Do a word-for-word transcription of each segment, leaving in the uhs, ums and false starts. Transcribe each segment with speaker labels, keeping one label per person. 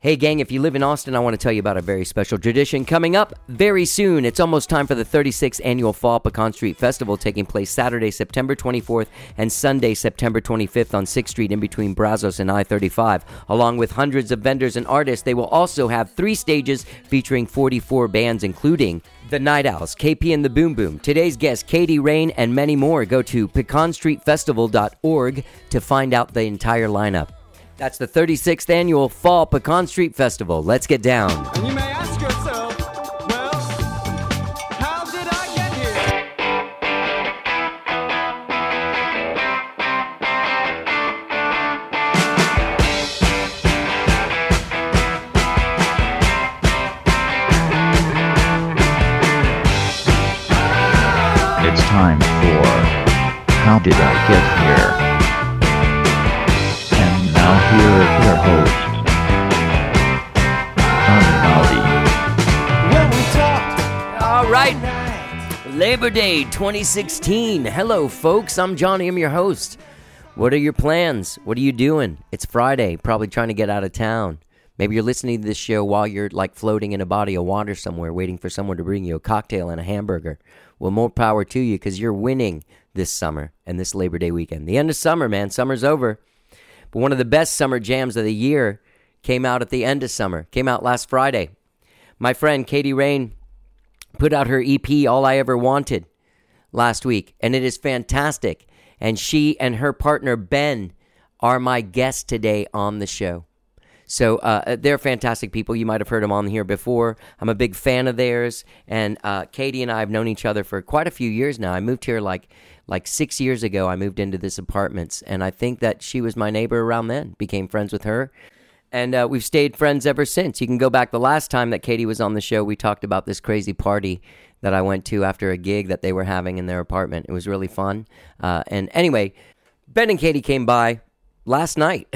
Speaker 1: Hey gang, if you live in Austin, I want to tell you about a very special tradition coming up very soon. It's almost time for the thirty-sixth Annual Fall Pecan Street Festival, taking place Saturday, September twenty-fourth and Sunday, September twenty-fifth on sixth Street in between Brazos and I thirty-five. Along with hundreds of vendors and artists, they will also have three stages featuring forty-four bands, including the Night Owls, K P and the Boom Boom, today's guest, Katie Rain, and many more. Go to pecan street festival dot org to find out the entire lineup. That's the thirty-sixth Annual Fall Pecan Street Festival. Let's get down.
Speaker 2: And you may ask yourself, well, how did I get here?
Speaker 3: It's time for How Did I Get Here? Now here is your host, Tommy Maldi.
Speaker 2: When we talked.
Speaker 1: All right, Labor Day twenty sixteen. Hello, folks. I'm Johnny. I'm your host. What are your plans? What are you doing? It's Friday. Probably trying to get out of town. Maybe you're listening to this show while you're like floating in a body of water somewhere, waiting for someone to bring you a cocktail and a hamburger. Well, more power to you, because you're winning this summer and this Labor Day weekend. The end of summer, man. Summer's over. But one of the best summer jams of the year came out at the end of summer, came out last Friday. My friend Katie Rain put out her E P, All I Ever Wanted, last week, and it is fantastic. And she and her partner, Ben, are my guests today on the show. So uh, they're fantastic people. You might have heard them on here before. I'm a big fan of theirs. And uh, Katie and I have known each other for quite a few years now. I moved here like like six years ago. I moved into this apartment. And I think that she was my neighbor around then. Became friends with her. And uh, we've stayed friends ever since. You can go back the last time that Katie was on the show. We talked about this crazy party that I went to after a gig that they were having in their apartment. It was really fun. Uh, and anyway, Ben and Katie came by last night.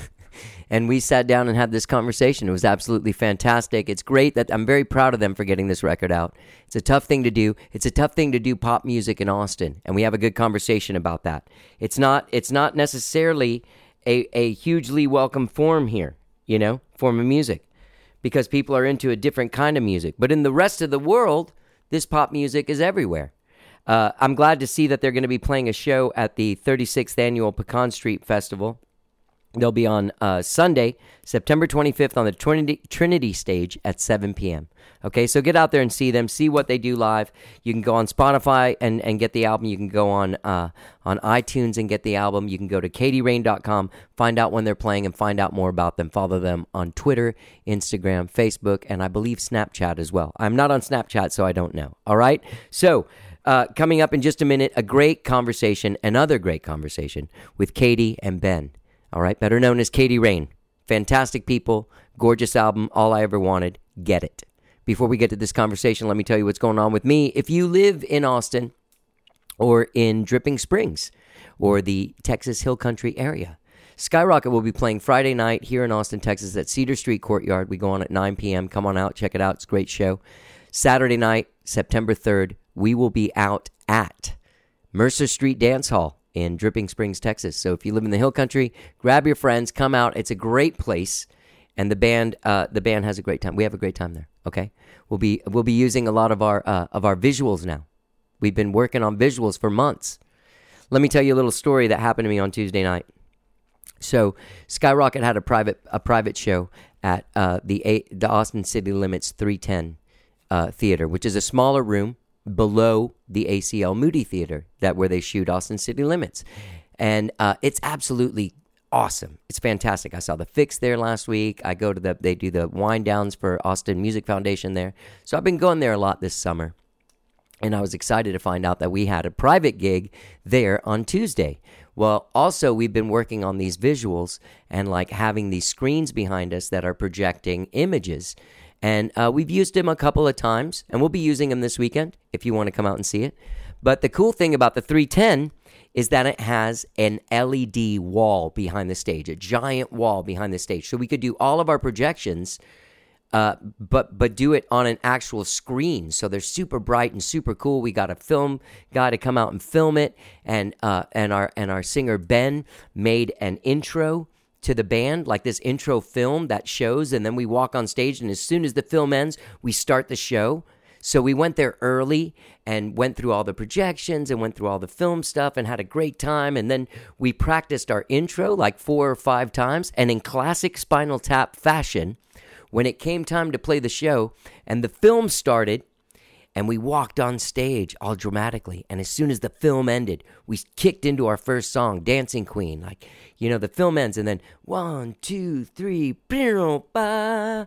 Speaker 1: And we sat down and had this conversation. It was absolutely fantastic. It's great that I'm very proud of them for getting this record out. It's a tough thing to do. It's a tough thing to do pop music in Austin, and we have a good conversation about that. It's not it's not necessarily a, a hugely welcome form here, you know, form of music, because people are into a different kind of music. But in the rest of the world, this pop music is everywhere. Uh, I'm glad to see that they're going to be playing a show at the thirty-sixth Annual Pecan Street Festival. They'll be on uh, Sunday, September twenty-fifth on the Trinity, Trinity stage at seven p.m. Okay, so get out there and see them, see what they do live. You can go on Spotify and, and get the album. You can go on uh, on iTunes and get the album. You can go to katie rain dot com, find out when they're playing, and find out more about them. Follow them on Twitter, Instagram, Facebook, and I believe Snapchat as well. I'm not on Snapchat, so I don't know. All right? So uh, coming up in just a minute, a great conversation, another great conversation with Katie and Ben. All right, better known as Katie Rain. Fantastic people, gorgeous album, All I Ever Wanted, get it. Before we get to this conversation, let me tell you what's going on with me. If you live in Austin or in Dripping Springs or the Texas Hill Country area, Skyrocket will be playing Friday night here in Austin, Texas at Cedar Street Courtyard. We go on at nine p.m. Come on out, check it out. It's a great show. Saturday night, September third, we will be out at Mercer Street Dance Hall in Dripping Springs, Texas. So if you live in the Hill Country, grab your friends, come out. It's a great place, and the band, uh, the band has a great time. We have a great time there. Okay, we'll be we'll be using a lot of our uh, of our visuals now. We've been working on visuals for months. Let me tell you a little story that happened to me on Tuesday night. So Skyrocket had a private a private show at uh, the a- the Austin City Limits three ten uh, Theater, which is a smaller room below the A C L Moody Theater, that where they shoot Austin City Limits. And uh, it's absolutely awesome. It's fantastic. I saw the Fix there last week. I go to the, they do the wind downs for Austin Music Foundation there. So I've been going there a lot this summer. And I was excited to find out that we had a private gig there on Tuesday. Well, also we've been working on these visuals and like having these screens behind us that are projecting images. And uh, we've used them a couple of times, and we'll be using them this weekend if you want to come out and see it. But the cool thing about the three ten is that it has an L E D wall behind the stage, a giant wall behind the stage. So we could do all of our projections, uh, but but do it on an actual screen. So they're super bright and super cool. We got a film guy to come out and film it, and uh, and our and our singer Ben made an intro to the band, like this intro film that shows, and then we walk on stage, and as soon as the film ends, we start the show. So we went there early and went through all the projections and went through all the film stuff and had a great time. And then we practiced our intro like four or five times. And in classic Spinal Tap fashion, when it came time to play the show and the film started, and we walked on stage all dramatically. And as soon as the film ended, we kicked into our first song, Dancing Queen. Like, you know, the film ends and then one, two, three, ba,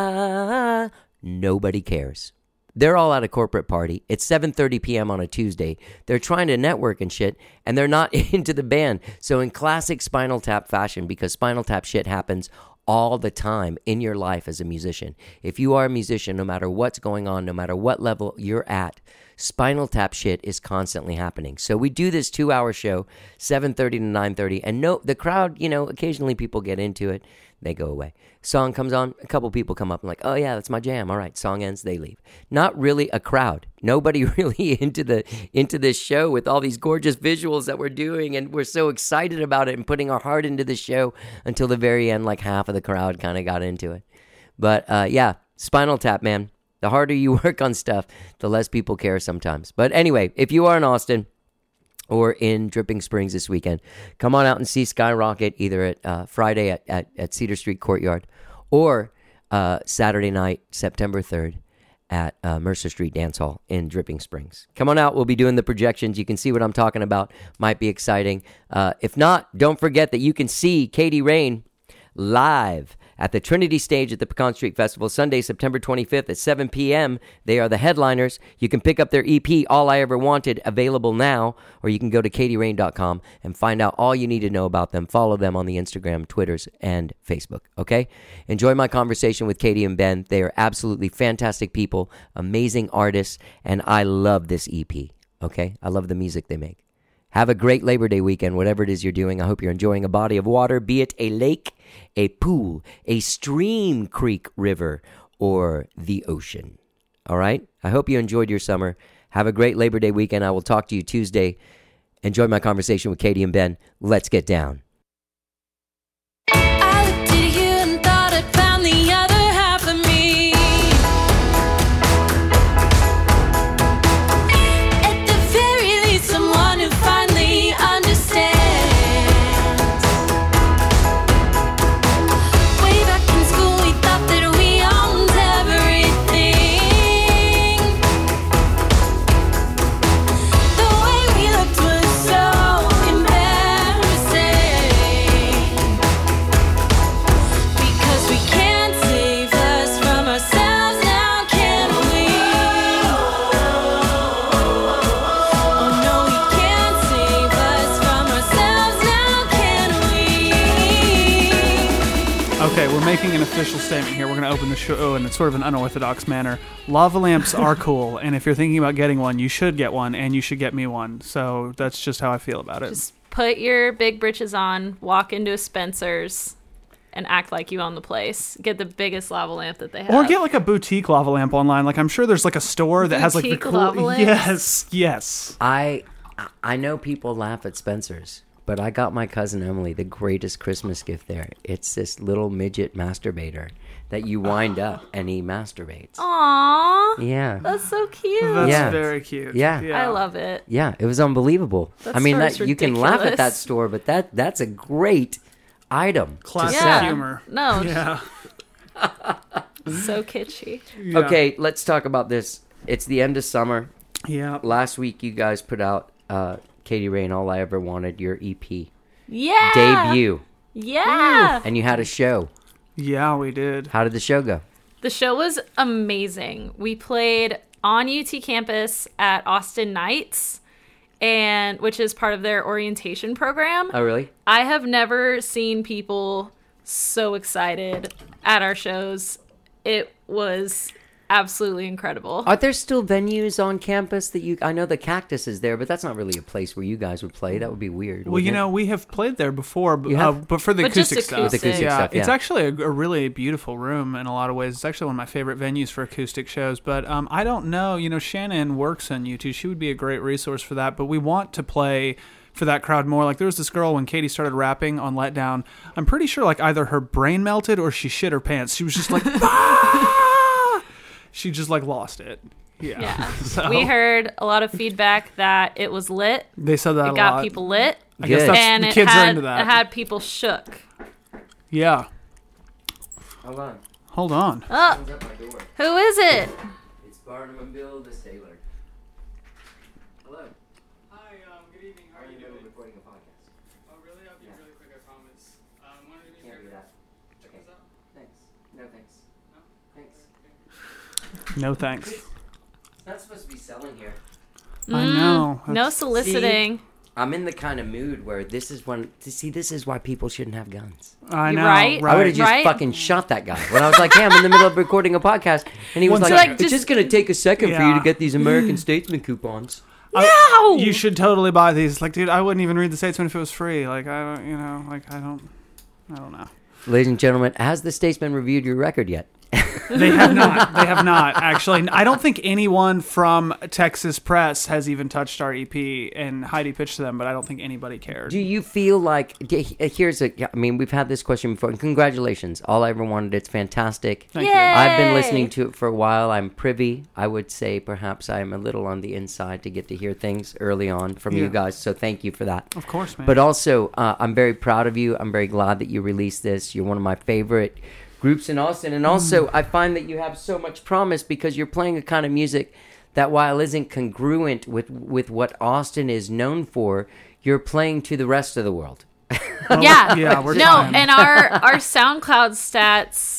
Speaker 1: ah, nobody cares. They're all at a corporate party. It's seven thirty p.m. on a Tuesday. They're trying to network and shit, and they're not into the band. So in classic Spinal Tap fashion, because Spinal Tap shit happens all the time in your life as a musician. If you are a musician, no matter what's going on, no matter what level you're at, Spinal Tap shit is constantly happening. So we do this two-hour show, seven thirty to nine thirty, and no, the crowd, you know, occasionally people get into it. They go away. Song comes on, a couple people come up and like, oh yeah, that's my jam. All right, song ends, they leave. Not really a crowd. Nobody really into the into this show with all these gorgeous visuals that we're doing, and we're so excited about it and putting our heart into the show until the very end. Like half of the crowd kind of got into it. But uh, yeah, Spinal Tap, man. The harder you work on stuff, the less people care sometimes. But anyway, if you are in Austin or in Dripping Springs this weekend, come on out and see Skyrocket either at uh, Friday at, at, at Cedar Street Courtyard or uh, Saturday night, September third at uh, Mercer Street Dance Hall in Dripping Springs. Come on out. We'll be doing the projections. You can see what I'm talking about. Might be exciting. Uh, if not, don't forget that you can see Katie Rain live at the Trinity Stage at the Pecan Street Festival, Sunday, September twenty-fifth at seven p.m. They are the headliners. You can pick up their E P, All I Ever Wanted, available now, or you can go to katie rain dot com and find out all you need to know about them. Follow them on the Instagram, Twitters, and Facebook, okay? Enjoy my conversation with Katie and Ben. They are absolutely fantastic people, amazing artists, and I love this E P, okay? I love the music they make. Have a great Labor Day weekend, whatever it is you're doing. I hope you're enjoying a body of water, be it a lake, a pool, a stream, creek, river, or the ocean. All right? I hope you enjoyed your summer. Have a great Labor Day weekend. I will talk to you Tuesday. Enjoy my conversation with Katie and Ben. Let's get down.
Speaker 4: I looked at you and thought I'd found the other half of me. At the very least, someone who finally understands. Way back in school, we thought that we owned everything. The way we looked was so embarrassing. Because we can't save us from ourselves now, can we? Oh no, we can't save us from ourselves now, can we?
Speaker 5: Okay, we're making an official statement here. We're going to open the show in sort of an unorthodox manner. Lava lamps are cool, and if you're thinking about getting one, you should get one, and you should get me one. So that's just how I feel about it.
Speaker 6: Just put your big britches on, walk into a Spencer's, and act like you own the place. Get the biggest lava lamp that they have.
Speaker 5: Or get like a boutique lava lamp online. Like I'm sure there's like a store that has like the
Speaker 6: Boutique
Speaker 5: cool.
Speaker 6: lava lamps?
Speaker 5: Yes, yes.
Speaker 1: I I know people laugh at Spencer's, but I got my cousin Emily the greatest Christmas gift there. It's this little midget masturbator that you wind up and he masturbates.
Speaker 6: Aww.
Speaker 1: Yeah.
Speaker 6: That's so cute.
Speaker 5: That's
Speaker 1: Yeah.
Speaker 5: very cute.
Speaker 1: Yeah.
Speaker 6: I love it.
Speaker 1: Yeah, it was unbelievable.
Speaker 6: That
Speaker 1: I mean,
Speaker 6: store's
Speaker 1: that you can laugh at that
Speaker 6: ridiculous.
Speaker 1: store, but that that's a great item. to
Speaker 5: Classic
Speaker 1: sell.
Speaker 6: Yeah.
Speaker 5: humor.
Speaker 6: No,
Speaker 5: Yeah.
Speaker 6: so kitschy.
Speaker 5: Yeah.
Speaker 1: Okay, let's talk about this. It's the end of summer.
Speaker 5: Yeah.
Speaker 1: Last week, you guys put out uh, Katie Rain, All I Ever Wanted, your E P
Speaker 6: Yeah.
Speaker 1: debut,
Speaker 6: Yeah.
Speaker 1: and you had a show.
Speaker 5: Yeah, we did.
Speaker 1: How did the show go?
Speaker 6: The show was amazing. We played on U T campus at Austin Nights, and which is part of their orientation program.
Speaker 1: Oh, really?
Speaker 6: I have never seen people so excited at our shows. It was absolutely incredible.
Speaker 1: Are there still venues on campus that you? I know the Cactus is there, but that's not really a place where you guys would play. That would be weird.
Speaker 5: Well,
Speaker 1: wouldn't
Speaker 5: you
Speaker 1: it?
Speaker 5: know, we have played there before, but,
Speaker 1: You
Speaker 5: uh,
Speaker 1: have?
Speaker 5: but for the
Speaker 6: But just
Speaker 5: acoustic stuff.
Speaker 6: acoustic. With
Speaker 1: acoustic
Speaker 5: yeah,
Speaker 1: stuff,
Speaker 5: it's
Speaker 1: yeah.
Speaker 5: actually a, a really beautiful room in a lot of ways. It's actually one of my favorite venues for acoustic shows. But um, I don't know. You know, Shannon works on U T. She would be a great resource for that. But we want to play for that crowd more. Like there was this girl when Katie started rapping on Let Down. I'm pretty sure like either her brain melted or she shit her pants. She was just like, ah! She just like lost it. Yeah.
Speaker 6: Yeah.
Speaker 5: So,
Speaker 6: We heard a lot of feedback that it was lit.
Speaker 5: they said that
Speaker 6: It
Speaker 5: a
Speaker 6: got
Speaker 5: lot.
Speaker 6: people lit.
Speaker 5: I guess
Speaker 1: Good.
Speaker 5: that's,
Speaker 6: And
Speaker 5: the
Speaker 6: it
Speaker 5: kids
Speaker 6: had,
Speaker 5: are into that.
Speaker 6: it had people shook.
Speaker 5: yeah.
Speaker 1: Hold on.
Speaker 5: Hold on.
Speaker 6: Oh,
Speaker 1: Someone's at my door.
Speaker 6: who is it?
Speaker 1: It's Barnum and Bill the sailor. Hello.
Speaker 5: Hi, um, good evening. How
Speaker 1: Are you doing? Recording a podcast.
Speaker 5: Oh, really? I'll be
Speaker 1: Yeah.
Speaker 5: really quick, I promise. Um, wanted to
Speaker 1: Can't do that. Okay. Thanks. No thanks. Thanks.
Speaker 5: No thanks.
Speaker 1: It's not supposed to be selling here.
Speaker 5: I know.
Speaker 6: No
Speaker 5: That's-
Speaker 6: soliciting.
Speaker 1: I'm in the kind of mood where this is when to see this is why people shouldn't have guns.
Speaker 5: I
Speaker 6: You
Speaker 5: know.
Speaker 6: right?
Speaker 5: Right.
Speaker 1: I would have just
Speaker 6: Right?
Speaker 1: fucking shot that guy when I was like, "Hey, I'm in the middle of recording a podcast," and he was
Speaker 5: One
Speaker 1: like,
Speaker 5: second.
Speaker 1: "It's
Speaker 6: Like,
Speaker 1: just,
Speaker 6: just-
Speaker 1: gonna take a second for you
Speaker 5: Yeah.
Speaker 1: to get these American Statesman coupons."
Speaker 6: No!
Speaker 5: You should totally buy these. Like, dude, I wouldn't even read the Statesman if it was free. Like, I don't, you know, like I don't, I don't know.
Speaker 1: Ladies and gentlemen, has the Statesman reviewed your record yet?
Speaker 5: They have not. They have not actually. I don't think anyone from Texas Press has even touched our E P. And Heidi pitched to them, but I don't think anybody cared.
Speaker 1: Do you feel like d- here's a? I mean, we've had this question before. And congratulations, all I ever wanted. It's fantastic.
Speaker 5: Thank
Speaker 6: Yay!
Speaker 1: I've been listening to it for a while. I'm privy. I would say perhaps I'm a little on the inside to get to hear things early on from
Speaker 5: Yeah.
Speaker 1: you guys. So thank you for that.
Speaker 5: Of course, man.
Speaker 1: But also, uh, I'm very proud of you. I'm very glad that you released this. You're one of my favorite groups in Austin. And also, I find that you have so much promise because you're playing a kind of music that, while isn't congruent with, with what Austin is known for, you're playing to the rest of the world.
Speaker 6: Yeah.
Speaker 5: yeah, we're
Speaker 6: No,
Speaker 5: trying.
Speaker 6: and our our SoundCloud stats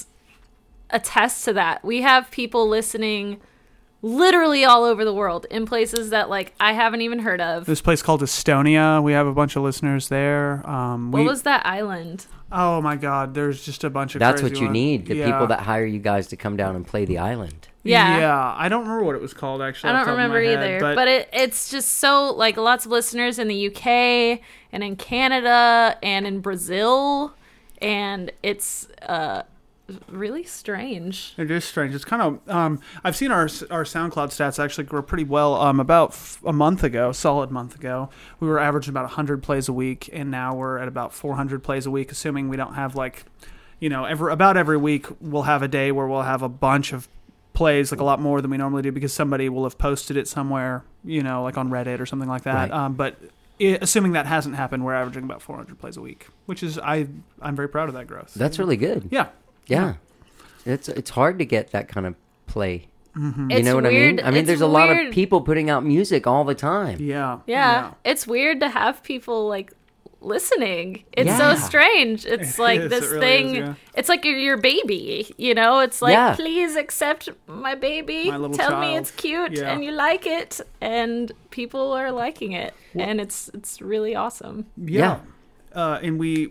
Speaker 6: attest to that. We have people listening literally all over the world in places that like I haven't even heard of.
Speaker 5: This place called Estonia. We have a bunch of listeners there. Um, we,
Speaker 6: What was that island?
Speaker 5: Oh my God, there's just a bunch of.
Speaker 1: That's
Speaker 5: crazy
Speaker 1: what you
Speaker 5: ones.
Speaker 1: need. The
Speaker 5: Yeah.
Speaker 1: people that hire you guys to come down and play the island.
Speaker 6: Yeah.
Speaker 5: Yeah, I don't remember what it was called actually.
Speaker 6: I
Speaker 5: off
Speaker 6: don't
Speaker 5: the top of my
Speaker 6: remember
Speaker 5: head,
Speaker 6: either, but, it, it's just so like lots of listeners in the U K and in Canada and in Brazil, and it's uh really strange.
Speaker 5: It is strange. It's kind of. Um, I've seen our our SoundCloud stats actually grow pretty well. Um, about f- a month ago, solid month ago, we were averaging about one hundred plays a week, and now we're at about four hundred plays a week, assuming we don't have like, you know, every about every week we'll have a day where we'll have a bunch of plays, like a lot more than we normally do, because somebody will have posted it somewhere, you know, like on Reddit or something like that.
Speaker 1: Right.
Speaker 5: Um, but it, assuming that hasn't happened, we're averaging about four hundred plays a week, which is I I'm very proud of that growth.
Speaker 1: That's really good.
Speaker 5: yeah.
Speaker 1: Yeah. It's it's hard to get that kind of play. You
Speaker 6: It's
Speaker 1: know what
Speaker 6: weird.
Speaker 1: I mean? I mean,
Speaker 6: It's
Speaker 1: there's a lot of
Speaker 6: weird.
Speaker 1: people putting out music all the time.
Speaker 5: Yeah.
Speaker 6: Yeah, it's weird to have people like listening. It's
Speaker 1: Yeah.
Speaker 6: so strange. It's
Speaker 5: It
Speaker 6: like
Speaker 5: is,
Speaker 6: this
Speaker 5: it really
Speaker 6: thing.
Speaker 5: is, yeah.
Speaker 6: It's like you're your baby. You know, it's like
Speaker 1: Yeah.
Speaker 6: please accept my baby.
Speaker 5: My little
Speaker 6: Tell me
Speaker 5: child.
Speaker 6: it's cute
Speaker 5: Yeah.
Speaker 6: and you like it, and people are liking it, and it's it's really awesome.
Speaker 5: Yeah. Uh, and we,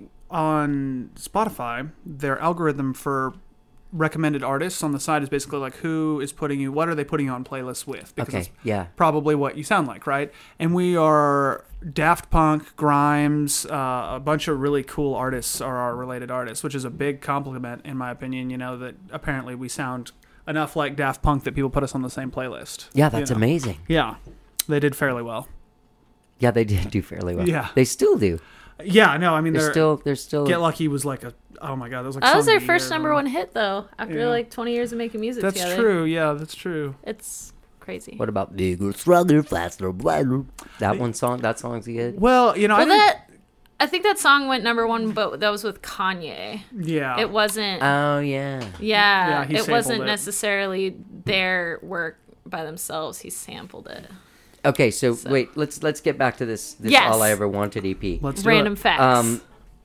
Speaker 5: on Spotify, their algorithm for recommended artists on the side is basically like who is putting you, what are they putting you on playlists with? Because
Speaker 1: Okay,
Speaker 5: it's
Speaker 1: yeah.
Speaker 5: probably what you sound like, right? And we are Daft Punk, Grimes, uh, a bunch of really cool artists are our related artists, which is a big compliment in my opinion, you know, that apparently we sound enough like Daft Punk that people put us on the same playlist.
Speaker 1: Yeah,
Speaker 5: you
Speaker 1: that's
Speaker 5: know?
Speaker 1: amazing.
Speaker 5: Yeah. They did fairly well.
Speaker 1: Yeah, they did do fairly well.
Speaker 5: Yeah.
Speaker 1: They still do.
Speaker 5: Yeah, no, I mean,
Speaker 1: They're
Speaker 5: they're
Speaker 1: still they're still
Speaker 5: Get Lucky was like a, oh my God, that was like
Speaker 6: That was
Speaker 5: song
Speaker 6: their
Speaker 5: of the
Speaker 6: first
Speaker 5: year.
Speaker 6: number one hit though. After
Speaker 5: Yeah.
Speaker 6: like twenty years of making music
Speaker 5: That's
Speaker 6: together.
Speaker 5: true. Yeah, that's true.
Speaker 6: It's crazy.
Speaker 1: What about bigger, stronger, faster, brighter? That one song, that song's good.
Speaker 5: Well, you know, I
Speaker 6: Well,
Speaker 5: think,
Speaker 6: that I think that song went number one, but that was with Kanye.
Speaker 5: yeah,
Speaker 6: It wasn't.
Speaker 1: Oh yeah.
Speaker 6: yeah,
Speaker 5: Yeah, he
Speaker 6: it
Speaker 5: sampled
Speaker 6: wasn't
Speaker 5: it.
Speaker 6: necessarily their work by themselves. He sampled it.
Speaker 1: Okay, so,
Speaker 6: So-
Speaker 1: wait, let's let's get back to this this
Speaker 6: Yes.
Speaker 1: All I Ever Wanted E P.
Speaker 5: let's do
Speaker 6: Random
Speaker 5: it.
Speaker 6: facts.
Speaker 1: Um,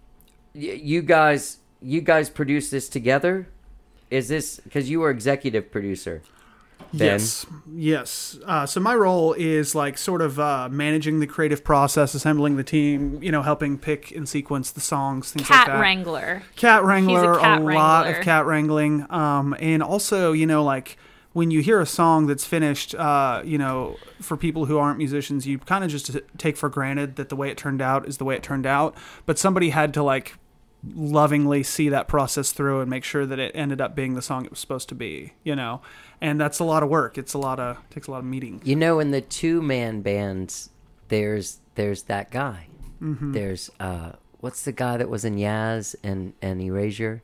Speaker 1: y- you guys you guys produce this together? Is this because you were executive producer? Ben?
Speaker 5: Yes, yes. Uh, so my role is like sort of uh, managing the creative process, assembling the team, you know, helping pick and sequence the songs, things
Speaker 6: Cat
Speaker 5: like that.
Speaker 6: Wrangler.
Speaker 5: Cat wrangler,
Speaker 6: cat
Speaker 5: a lot
Speaker 6: wrangler.
Speaker 5: of cat wrangling, um, and also, you know, like when you hear a song that's finished, uh, you know, for people who aren't musicians, you kind of just take for granted that the way it turned out is the way it turned out. But somebody had to like lovingly see that process through and make sure that it ended up being the song it was supposed to be, you know, and that's a lot of work. It's a lot of takes a lot of meeting.
Speaker 1: You know, in the two man bands, there's there's that guy. There's uh, what's the guy that was in Yaz and and Erasure?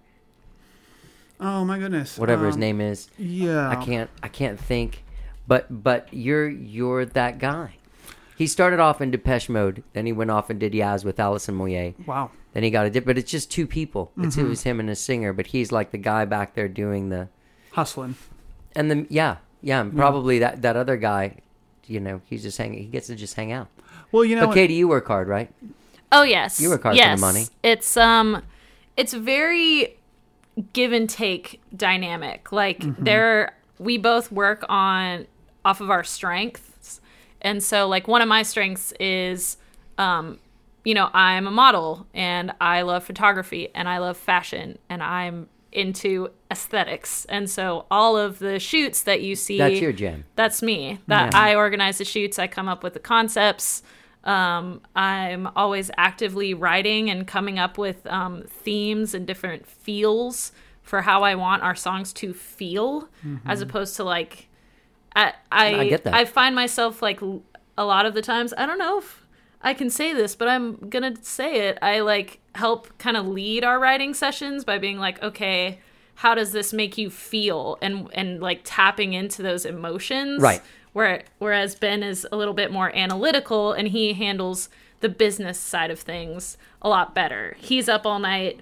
Speaker 5: Oh my goodness.
Speaker 1: Whatever his
Speaker 5: Um,
Speaker 1: name is.
Speaker 5: Yeah.
Speaker 1: I can't I can't think, but but you're you're that guy. He started off in Depeche Mode, then he went off and did Yaz with Alison Moyet.
Speaker 5: Wow.
Speaker 1: Then he got a dip, but it's just two people. It's it was him and a singer, but he's like the guy back there doing the
Speaker 5: Hustling.
Speaker 1: and the yeah yeah and probably that that other guy, you know, he's just hanging. He gets to just hang out.
Speaker 5: Well, you know.
Speaker 1: But Katie, you work hard, right?
Speaker 6: Oh yes,
Speaker 1: You work hard for the
Speaker 6: yes.
Speaker 1: money.
Speaker 6: It's um, it's very give and take dynamic. Like there, we both work on off of our strengths, and so like one of my strengths is, um, you know, I'm a model and I love photography and I love fashion and I'm into aesthetics, and so all of the shoots that you see,
Speaker 1: That's your jam.
Speaker 6: that's me. That
Speaker 1: Yeah.
Speaker 6: I organize the shoots. I come up with the concepts. Um, I'm always actively writing and coming up with um, themes and different feels for how I want our songs to feel, as opposed to like, I I,
Speaker 1: I get that.
Speaker 6: I find myself like l- a lot of the times. I don't know if I can say this, but I'm gonna say it. I like help kind of lead our writing sessions by being like, okay, how does this make you feel, and and like tapping into those emotions,
Speaker 1: Right.
Speaker 6: Where, whereas Ben is a little bit more analytical and he handles the business side of things a lot better. He's up all night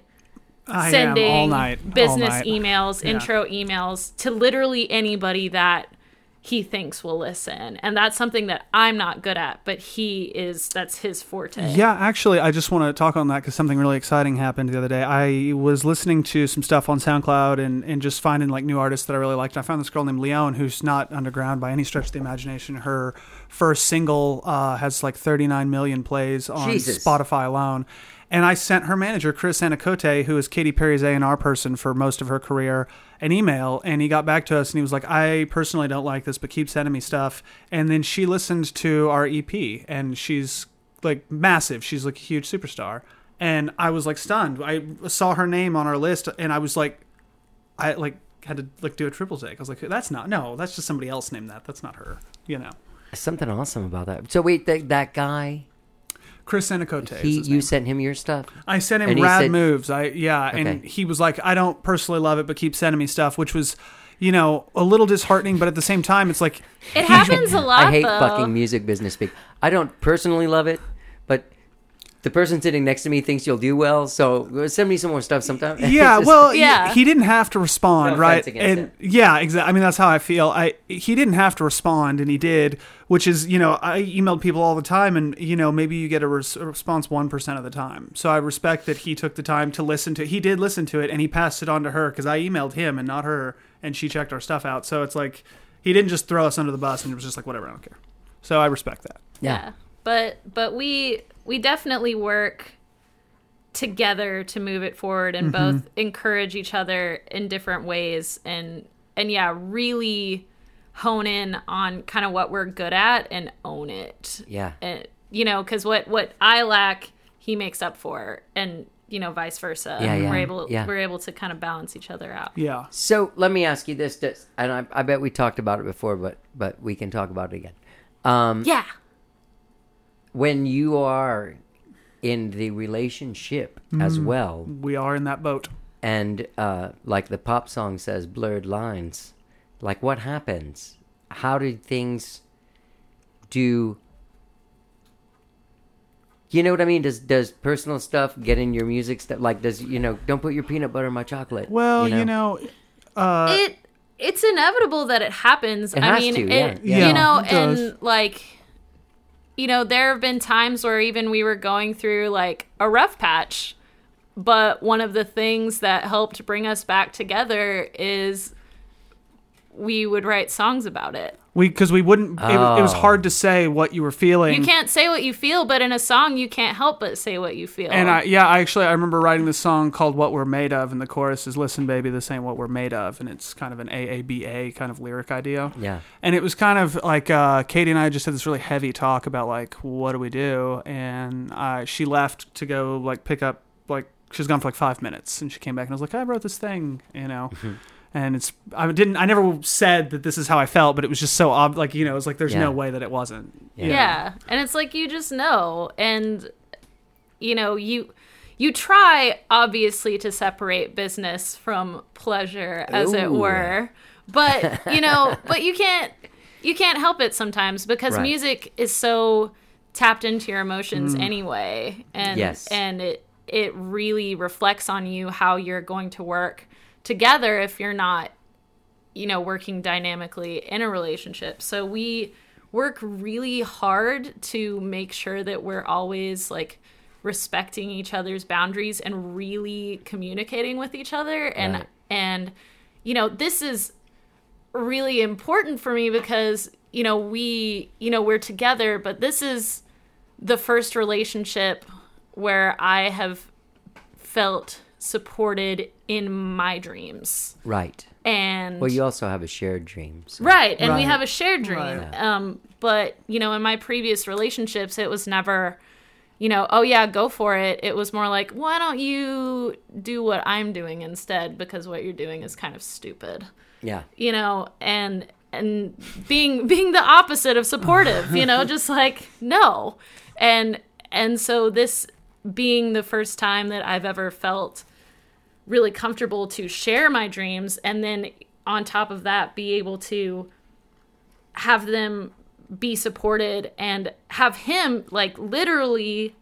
Speaker 5: I
Speaker 6: sending
Speaker 5: am all night. all
Speaker 6: business
Speaker 5: night.
Speaker 6: emails,
Speaker 5: Yeah.
Speaker 6: intro emails to literally anybody that he thinks will listen. And that's something that I'm not good at, but he is, that's his forte.
Speaker 5: Yeah, actually, I just want to talk on that because something really exciting happened the other day. I was listening to some stuff on SoundCloud and, and just finding like new artists that I really liked. I found this girl named Leone, who's not underground by any stretch of the imagination. Her first single uh, has like thirty-nine million plays on
Speaker 1: Jesus.
Speaker 5: Spotify alone. And I sent her manager, Chris Anacote, who is Katy Perry's A and R person for most of her career, an email. And he got back to us and he was like, I personally don't like this, but keep sending me stuff. And then she listened to our E P and she's like massive. She's like a huge superstar. And I was like stunned. I saw her name on our list and I was like, I like had to like do a triple take. I was like, that's not, no, that's just somebody else named that. That's not her, you know.
Speaker 1: Something awesome about that. So wait, that that guy,
Speaker 5: Chris Anacote. is
Speaker 1: he
Speaker 5: his
Speaker 1: you
Speaker 5: name.
Speaker 1: sent him your stuff.
Speaker 5: I sent him
Speaker 1: And he
Speaker 5: rad
Speaker 1: said-
Speaker 5: moves. I yeah, and
Speaker 1: Okay.
Speaker 5: he was like, I don't personally love it, but keep sending me stuff, which was, you know, a little disheartening. But at the same time, it's like
Speaker 6: It happens a lot,
Speaker 1: I hate
Speaker 6: though.
Speaker 1: fucking music business speak. I don't personally love it, but the person sitting next to me thinks you'll do well. So send me some more stuff sometime.
Speaker 5: yeah,
Speaker 1: Just-
Speaker 5: well,
Speaker 6: Yeah.
Speaker 5: he, he didn't have to respond,
Speaker 1: No
Speaker 5: right?
Speaker 1: offense against
Speaker 5: And
Speaker 1: him.
Speaker 5: yeah, exactly. I mean, that's how I feel. I he didn't have to respond, and he did, which is, you know, I emailed people all the time, and you know, maybe you get a, res- a response one percent of the time. So I respect that he took the time to listen to. He did listen to it, and he passed it on to her because I emailed him and not her, and she checked our stuff out. So it's like he didn't just throw us under the bus, and it was just like whatever, I don't care. So I respect that.
Speaker 1: yeah.
Speaker 6: But but we we definitely work together to move it forward and
Speaker 5: Mm-hmm.
Speaker 6: both encourage each other in different ways and and yeah, really hone in on kind of what we're good at and own it.
Speaker 1: Yeah.
Speaker 6: And you know, cuz what what I lack, he makes up for, and you know, vice versa.
Speaker 1: Yeah, yeah,
Speaker 6: we're able
Speaker 1: yeah.
Speaker 6: we're able to kind of balance each other out.
Speaker 5: Yeah.
Speaker 1: So let me ask you this, this and I, I bet we talked about it before, but but we can talk about it again. Um,
Speaker 6: Yeah.
Speaker 1: when you are in the relationship as
Speaker 5: Mm.
Speaker 1: well,
Speaker 5: We are in that boat.
Speaker 1: and uh, like the pop song says, blurred lines, like what happens? How do things do? You know what I mean? Does does personal stuff get in your music stuff? Like, does, you know, don't put your peanut butter in my chocolate.
Speaker 5: Well, you know, uh,
Speaker 6: it it's inevitable that it happens.
Speaker 1: It
Speaker 6: I
Speaker 1: has
Speaker 6: mean,
Speaker 1: to,
Speaker 6: it,
Speaker 1: yeah.
Speaker 5: Yeah,
Speaker 6: you know,
Speaker 5: it does.
Speaker 6: and like, you know, there have been times where even we were going through like a rough patch, but one of the things that helped bring us back together is we would write songs about it.
Speaker 5: we because we wouldn't. It, was- it was
Speaker 1: Oh.
Speaker 5: hard to say what you were feeling.
Speaker 6: You can't say what you feel, but in a song, you can't help but say what you feel.
Speaker 5: And I, yeah, I actually I remember writing this song called "What We're Made Of," and the chorus is "Listen, baby, this ain't what we're made of," and it's kind of an A A B A kind of lyric idea.
Speaker 1: Yeah.
Speaker 5: And it was kind of like uh, Katie and I just had this really heavy talk about like what do we do, and uh, she left to go like pick up like she was gone for like five minutes, and she came back and I was like, I wrote this thing, you know. And it's I didn't I never said that this is how I felt, but it was just so ob- like you know it was like there's
Speaker 1: Yeah.
Speaker 5: no way that it wasn't.
Speaker 1: Yeah.
Speaker 5: you know?
Speaker 6: Yeah. And it's like you just know. And you know, you you try obviously to separate business from pleasure, as it
Speaker 1: Ooh.
Speaker 6: were. But, you know, but you can't you can't help it sometimes because
Speaker 1: Right.
Speaker 6: music is so tapped into your emotions anyway. And
Speaker 1: Yes.
Speaker 6: and it it really reflects on you how you're going to work together if you're not, you know, working dynamically in a relationship. So we work really hard to make sure that we're always like respecting each other's boundaries and really communicating with each other. And,
Speaker 1: Right.
Speaker 6: and, you know, this is really important for me because, you know, we, you know, we're together, but this is the first relationship where I have felt supported in my dreams.
Speaker 1: Right.
Speaker 6: And
Speaker 1: Well, you also have a shared dream. So.
Speaker 6: right, and we
Speaker 5: Right.
Speaker 6: have a shared dream.
Speaker 5: Right.
Speaker 6: Um, but you know, in my previous relationships, it was never, you know, oh yeah, go for it. It was more like, why don't you do what I'm doing instead? Because what you're doing is kind of stupid,
Speaker 1: Yeah.
Speaker 6: you know. And and being being the opposite of supportive, you know, just like no. And and so this being the first time that I've ever felt really comfortable to share my dreams, and then on top of that be able to have them be supported and have him like literally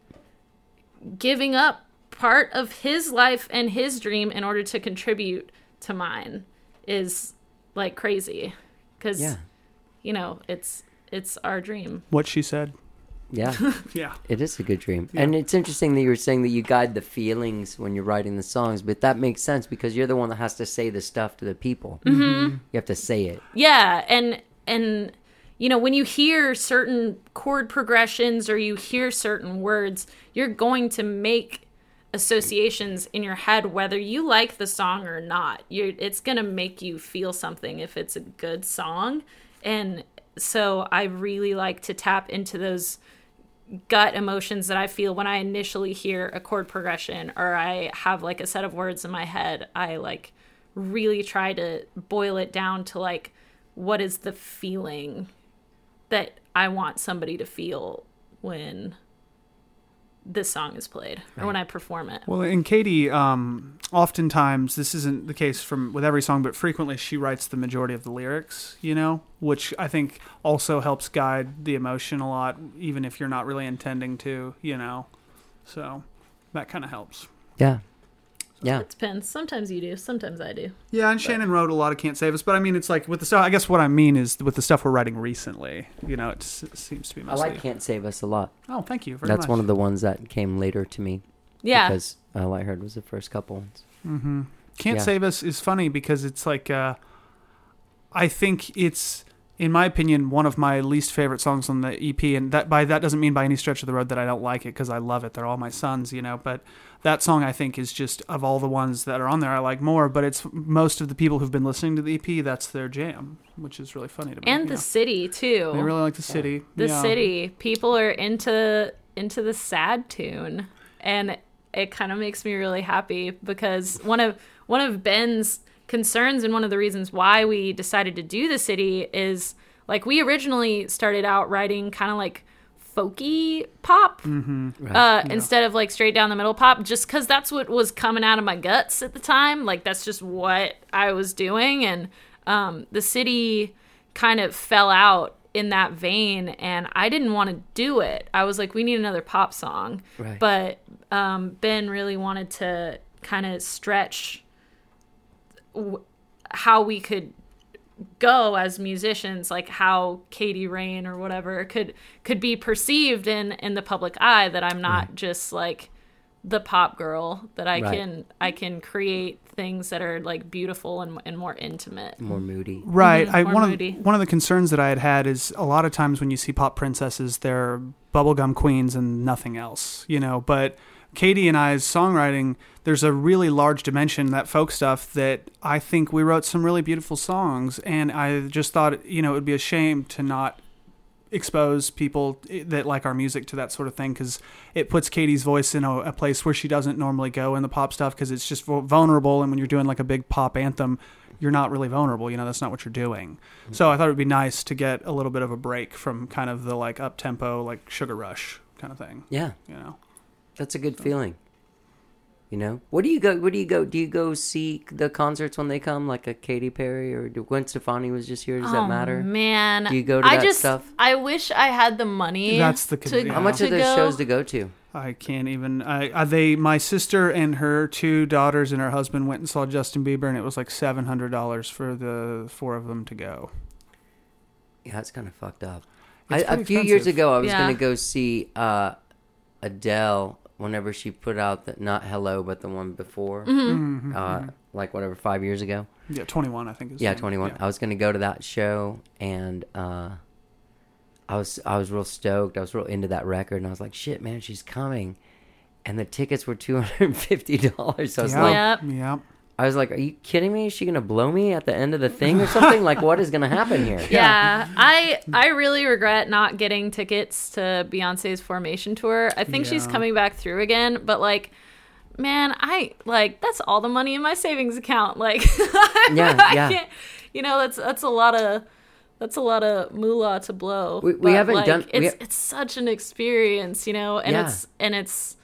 Speaker 6: giving up part of his life and his dream in order to contribute to mine is like crazy because
Speaker 1: Yeah.
Speaker 6: you know it's it's our dream.
Speaker 5: What she said.
Speaker 1: Yeah.
Speaker 5: Yeah.
Speaker 1: It is a good dream. And it's interesting that you were saying that you guide the feelings when you're writing the songs, but that makes sense because you're the one that has to say the stuff to the people. Mm-hmm. You have to say it.
Speaker 6: Yeah, and and you know, when you hear certain chord progressions or you hear certain words, you're going to make associations in your head whether you like the song or not. You it's going to make you feel something if it's a good song. And so I really like to tap into those gut emotions that I feel when I initially hear a chord progression or I have like a set of words in my head. I like really try to boil it down to like, what is the feeling that I want somebody to feel when this song is played or when I perform it.
Speaker 5: Well, and Katie, um, oftentimes this isn't the case from with every song, but frequently she writes the majority of the lyrics, you know, which I think also helps guide the emotion a lot, even if you're not really intending to, you know. So that kind of helps.
Speaker 1: Yeah. Yeah.
Speaker 6: It depends. Sometimes you do. Sometimes I do.
Speaker 5: Yeah, and Shannon wrote a lot of Can't Save Us, but I mean, it's like with the stuff, I guess what I mean is with the stuff we're writing recently, you know, it's, it seems to be
Speaker 1: I
Speaker 5: mostly.
Speaker 1: like Can't Save Us a lot.
Speaker 5: Oh, thank you very
Speaker 1: That's
Speaker 5: much.
Speaker 1: one of the ones that came later to me.
Speaker 6: Yeah.
Speaker 1: Because all I heard was the first couple ones.
Speaker 5: Can't
Speaker 1: Yeah.
Speaker 5: Save Us is funny because it's like, uh, I think it's, in my opinion, one of my least favorite songs on the E P, and that by that doesn't mean by any stretch of the road that I don't like it because I love it. They're all my sons, you know. But that song I think is just of all the ones that are on there, I like more. But it's most of the people who've been listening to the E P, that's their jam, which is really funny to me.
Speaker 6: And
Speaker 5: you
Speaker 6: the
Speaker 5: know.
Speaker 6: city too.
Speaker 5: They really like the city.
Speaker 6: the
Speaker 5: yeah.
Speaker 6: city. People are into into the sad tune, and it kind of makes me really happy because one of one of Ben's concerns and one of the reasons why we decided to do the city is like we originally started out writing kind of like folky pop uh, instead of like straight down the middle pop, just because that's what was coming out of my guts at the time. Like that's just what I was doing, and um, the city kind of fell out in that vein, and I didn't want to do it. I was like, we need another pop song.
Speaker 1: Right.
Speaker 6: But um, Ben really wanted to kind of stretch w- how we could go as musicians, like how Katie Rain or whatever could could be perceived in in the public eye, that I'm not
Speaker 1: Right.
Speaker 6: just like the pop girl, that I
Speaker 1: Right.
Speaker 6: can I can create things that are like beautiful and, and more intimate.
Speaker 1: More moody.
Speaker 5: Right.
Speaker 6: Mhm,
Speaker 5: I
Speaker 6: more
Speaker 5: one of
Speaker 6: moody.
Speaker 5: one of the concerns that I had had is a lot of times when you see pop princesses, they're bubblegum queens and nothing else, you know. But Katie and I's songwriting, there's a really large dimension, that folk stuff, that I think we wrote some really beautiful songs, and I just thought, you know, it would be a shame to not expose people that like our music to that sort of thing, because it puts Katie's voice in a, a place where she doesn't normally go in the pop stuff, because it's just vulnerable, and when you're doing like a big pop anthem, you're not really vulnerable, you know, that's not what you're doing. So I thought it would be nice to get a little bit of a break from kind of the like up-tempo, like Sugar Rush kind of thing,
Speaker 1: Yeah.
Speaker 5: you know.
Speaker 1: That's a good feeling. You know, what do you go? What do you go? Do you go see the concerts when they come, like a Katy Perry or Gwen Stefani was just here? Does that
Speaker 6: Oh,
Speaker 1: matter?
Speaker 6: man.
Speaker 1: Do you go to
Speaker 6: I
Speaker 1: that
Speaker 6: just,
Speaker 1: stuff?
Speaker 6: I wish I had the money.
Speaker 5: That's the
Speaker 6: to,
Speaker 5: con- yeah.
Speaker 1: How much
Speaker 6: to
Speaker 1: are those
Speaker 6: go.
Speaker 1: shows to go to?
Speaker 5: I can't even. I, I they my sister and her two daughters and her husband went and saw Justin Bieber, and it was like seven hundred dollars for the four of them to go.
Speaker 1: Yeah, it's kind of fucked up.
Speaker 5: It's
Speaker 1: I, a
Speaker 5: pretty
Speaker 1: few years
Speaker 5: expensive.
Speaker 1: ago, I was
Speaker 6: Yeah.
Speaker 1: going to go see uh, Adele whenever she put out the not Hello, but the one before,
Speaker 6: Mm-hmm.
Speaker 1: uh, like whatever five years ago.
Speaker 5: Yeah, twenty-one, I think. Is
Speaker 1: Yeah,
Speaker 5: the-
Speaker 1: twenty-one.
Speaker 5: yeah.
Speaker 1: I was going to go to that show, and uh, I was I was real stoked. I was real into that record, and I was like, "Shit, man, she's coming!" And the tickets were two hundred and fifty dollars. So I was
Speaker 5: Yeah.
Speaker 1: like,
Speaker 6: Yep.
Speaker 5: Yeah.
Speaker 1: I was like, "Are you kidding me? Is she gonna blow me at the end of the thing or something? Like, what is gonna happen here?"
Speaker 6: Yeah, I I really regret not getting tickets to Beyonce's Formation tour. I think she's
Speaker 5: Yeah.
Speaker 6: coming back through again, but like, man, I like that's all the money in my savings account. Like,
Speaker 1: Yeah,
Speaker 6: I
Speaker 1: yeah.
Speaker 6: can't, you know, that's that's a lot of that's a lot of moolah to blow.
Speaker 1: We- we
Speaker 6: But,
Speaker 1: haven't
Speaker 6: like,
Speaker 1: done- we
Speaker 6: It's
Speaker 1: ha-
Speaker 6: it's such an experience, you know, and
Speaker 1: Yeah.
Speaker 6: it's and it's.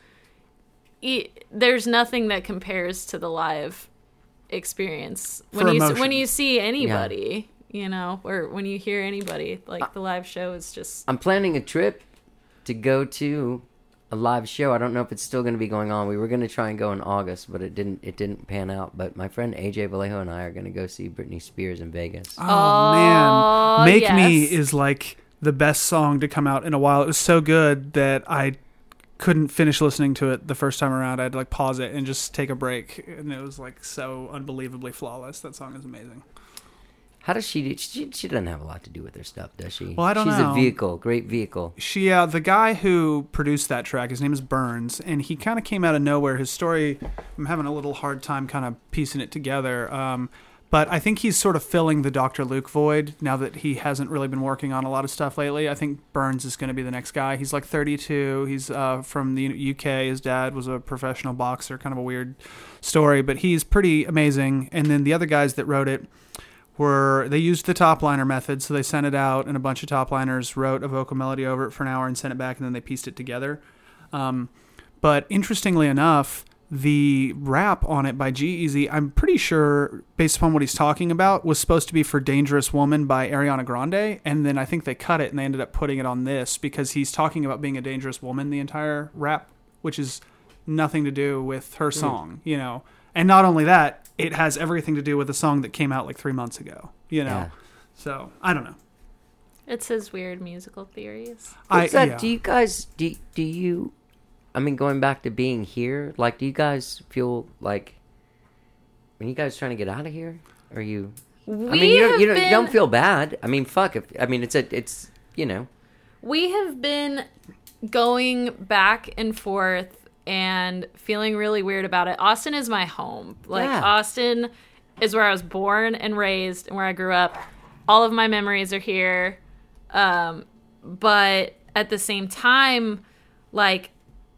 Speaker 6: It, there's nothing that compares to the live experience when
Speaker 5: For
Speaker 6: you s-
Speaker 5: emotion.
Speaker 6: when you see anybody, you know, or when you hear anybody. Like the live show is just
Speaker 1: I'm planning a trip to go to a live show. I don't know if it's still going to be going on. We were going to try and go in August, but it didn't. It didn't pan out. But my friend A J Vallejo and I are going to go see Britney Spears in Vegas.
Speaker 5: Oh,
Speaker 6: Oh,
Speaker 5: man, "Make Me"
Speaker 6: yes.
Speaker 5: is like the best song to come out in a while. It was so good that I couldn't finish listening to it the first time around. I had to like pause it and just take a break, and it was like so unbelievably flawless. That song is amazing.
Speaker 1: How does she do? She, she doesn't have a lot to do with her stuff, does she?
Speaker 5: Well, I don't
Speaker 1: She's
Speaker 5: know.
Speaker 1: a vehicle, great vehicle.
Speaker 5: She, uh, the guy who produced that track, his name is Burns, and he kind of came out of nowhere. His story, I'm having a little hard time kind of piecing it together. Um, but I think he's sort of filling the Doctor Luke void now that he hasn't really been working on a lot of stuff lately. I think Burns is going to be the next guy. He's like thirty-two. He's uh, from the U K. His dad was a professional boxer, kind of a weird story, but he's pretty amazing. And then the other guys that wrote it were, they used the top liner method, so they sent it out, and a bunch of top liners wrote a vocal melody over it for an hour and sent it back, and then they pieced it together. Um, but interestingly enough, the rap on it by G-Eazy, I'm pretty sure, based upon what he's talking about, was supposed to be for Dangerous Woman by Ariana Grande, and then I think they cut it and they ended up putting it on this because he's talking about being a dangerous woman the entire rap, which is nothing to do with her song, you know. And not only that, it has everything to do with a song that came out like three months ago, you know.
Speaker 1: Yeah.
Speaker 5: So, I don't know.
Speaker 6: it's his weird musical theories.
Speaker 1: What's
Speaker 5: I,
Speaker 1: that?
Speaker 5: yeah.
Speaker 1: Do you guys? Do do you? I mean, going back to being here, like, do you guys feel like? Are you guys trying to get out of here? Are you?
Speaker 6: We
Speaker 1: I mean, you don't,
Speaker 6: have
Speaker 1: you don't,
Speaker 6: been,
Speaker 1: you don't feel bad. I mean, fuck. If I mean, it's a, it's you know.
Speaker 6: we have been going back and forth and feeling really weird about it. Austin is my home. Like
Speaker 1: Yeah.
Speaker 6: Austin is where I was born and raised and where I grew up. All of my memories are here. Um, but at the same time, like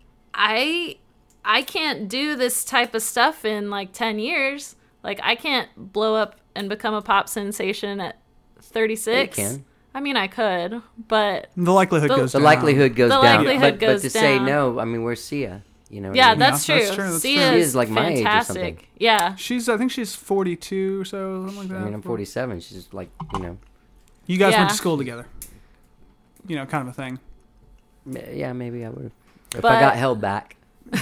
Speaker 6: I I can't do this type of stuff in like ten years. Like I can't blow up and become a pop sensation at thirty-six.
Speaker 1: Yeah, you can.
Speaker 6: I mean, I could, but
Speaker 5: The likelihood
Speaker 6: The-
Speaker 5: goes
Speaker 1: The
Speaker 5: down.
Speaker 1: likelihood goes
Speaker 6: The
Speaker 1: down.
Speaker 6: likelihood
Speaker 1: but,
Speaker 6: goes
Speaker 1: but to say
Speaker 6: down.
Speaker 1: no, I mean, where's Sia? You know. what I
Speaker 6: yeah,
Speaker 1: mean?
Speaker 6: that's
Speaker 5: Yeah,
Speaker 6: true.
Speaker 5: that's true, that's
Speaker 6: Sia
Speaker 5: true.
Speaker 1: She
Speaker 6: is
Speaker 1: is like my age or
Speaker 6: fantastic.
Speaker 1: something.
Speaker 6: Yeah.
Speaker 5: She's, I think she's forty-two or so, something like that.
Speaker 1: I mean, I'm forty-seven. She's just like, you know.
Speaker 5: You guys went
Speaker 6: Yeah.
Speaker 5: to school together. You know, kind of a thing.
Speaker 1: m- Yeah, maybe I would. If
Speaker 6: But-
Speaker 1: I got held back.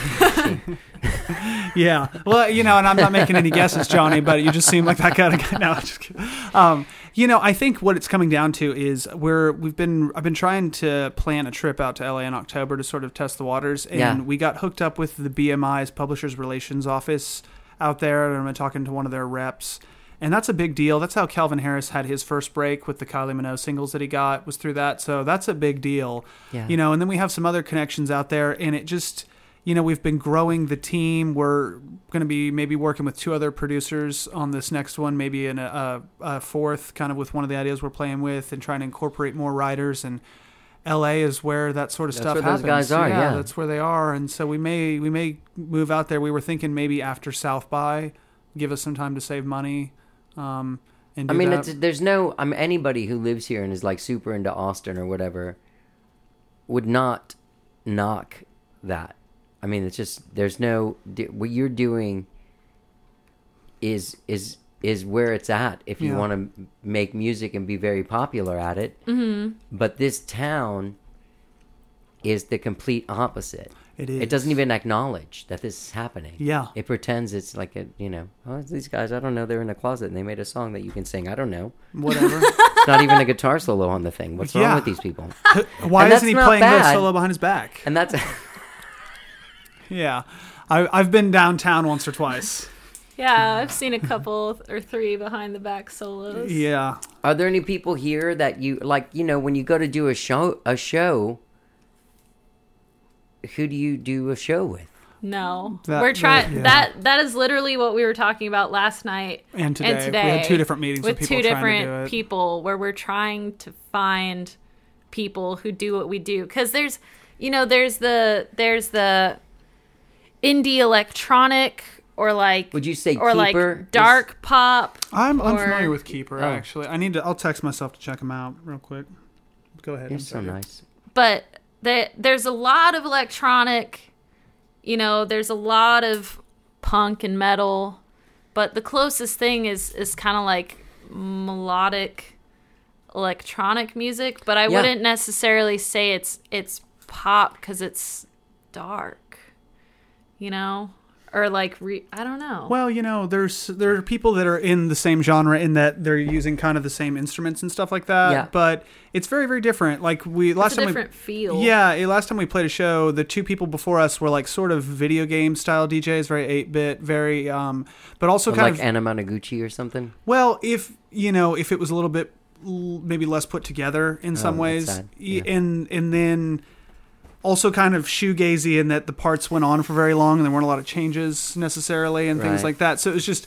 Speaker 5: Yeah. Well, you know, and I'm not making any guesses, Johnny, but you just seem like that kind of guy. No, I'm just kidding. Um, you know, I think what it's coming down to is we're we've been I've been trying to plan a trip out to L A in October to sort of test the waters, and
Speaker 1: Yeah.
Speaker 5: we got hooked up with the B M I's Publishers Relations Office out there, and I'm talking to one of their reps. And that's a big deal. That's how Calvin Harris had his first break with the Kylie Minogue singles that he got, was through that. So that's a big deal.
Speaker 1: Yeah.
Speaker 5: You know, and then we have some other connections out there, and it just, you know, we've been growing the team. We're going to be maybe working with two other producers on this next one, maybe in a, a, a fourth, kind of with one of the ideas we're playing with, and trying to incorporate more writers. And L A is where that sort of
Speaker 1: That's
Speaker 5: stuff
Speaker 1: where those
Speaker 5: happens.
Speaker 1: guys are, yeah.
Speaker 5: That's where they are. And so we may we may move out there. We were thinking maybe after South by, give us some time to save money. Um, and
Speaker 1: I
Speaker 5: do
Speaker 1: mean,
Speaker 5: that.
Speaker 1: it's, there's no. I mean, anybody who lives here and is like super into Austin or whatever would not knock that. I mean, it's just there's no what you're doing is is is where it's at if you
Speaker 5: Yeah.
Speaker 1: want to make music and be very popular at it. Mm-hmm. But this town is the complete opposite.
Speaker 5: It is.
Speaker 1: It doesn't even acknowledge that this is happening.
Speaker 5: Yeah.
Speaker 1: It pretends it's like a, you know, oh, these guys, I don't know, they're in a closet and they made a song that you can sing. I don't know.
Speaker 5: Whatever.
Speaker 1: It's not even a guitar solo on the thing. What's wrong
Speaker 5: Yeah.
Speaker 1: with these people?
Speaker 5: Why
Speaker 1: And that's
Speaker 5: isn't he
Speaker 1: not
Speaker 5: playing the
Speaker 1: bad.
Speaker 5: solo behind his back?
Speaker 1: And that's
Speaker 5: Yeah. I, I've been downtown once or twice.
Speaker 6: Yeah, I've seen a couple or three behind the back solos.
Speaker 5: Yeah.
Speaker 1: Are there any people here that you like? You know, when you go to do a show, a show, who do you do a show with?
Speaker 6: No,
Speaker 5: That-
Speaker 6: we're trying.
Speaker 5: yeah.
Speaker 6: That that is literally what we were talking about last night
Speaker 5: And today. We had two different meetings with
Speaker 6: with
Speaker 5: people
Speaker 6: two
Speaker 5: trying to do
Speaker 6: different
Speaker 5: it.
Speaker 6: people where we're trying to find people who do what we do. Because there's, you know, there's the there's the indie electronic or like
Speaker 1: Would you say
Speaker 6: or
Speaker 1: Keeper
Speaker 6: like dark pop.
Speaker 5: I'm
Speaker 6: or-
Speaker 5: unfamiliar with Keeper,
Speaker 1: Oh.
Speaker 5: actually. I need to, I'll text myself to check him out real quick. Go ahead.
Speaker 1: You're
Speaker 5: I'm
Speaker 1: so
Speaker 5: sorry.
Speaker 1: nice.
Speaker 6: But the, there's a lot of electronic, you know, there's a lot of punk and metal, but the closest thing is is kind of like melodic electronic music, but I
Speaker 1: Yeah.
Speaker 6: wouldn't necessarily say it's it's pop because it's dark, you know, or like re- I don't know.
Speaker 5: Well, you know, there's there are people that are in the same genre in that they're using kind of the same instruments and stuff like that.
Speaker 1: Yeah.
Speaker 5: But it's very, very different. Like we last
Speaker 6: it's a
Speaker 5: time
Speaker 6: different
Speaker 5: we
Speaker 6: feel.
Speaker 5: Yeah, eh, last time we played a show, the two people before us were like sort of video game style D Js, very eight bit, very um but also
Speaker 1: Or
Speaker 5: kind
Speaker 1: like
Speaker 5: of
Speaker 1: Anna Managuchi or something.
Speaker 5: well, if you know, if it was a little bit l- maybe less put together in some
Speaker 1: Oh, that's
Speaker 5: ways,
Speaker 1: sad.
Speaker 5: Y-
Speaker 1: Yeah.
Speaker 5: and and then also kind of shoegazy in that the parts went on for very long and there weren't a lot of changes necessarily and things
Speaker 1: Right.
Speaker 5: like that. So it's just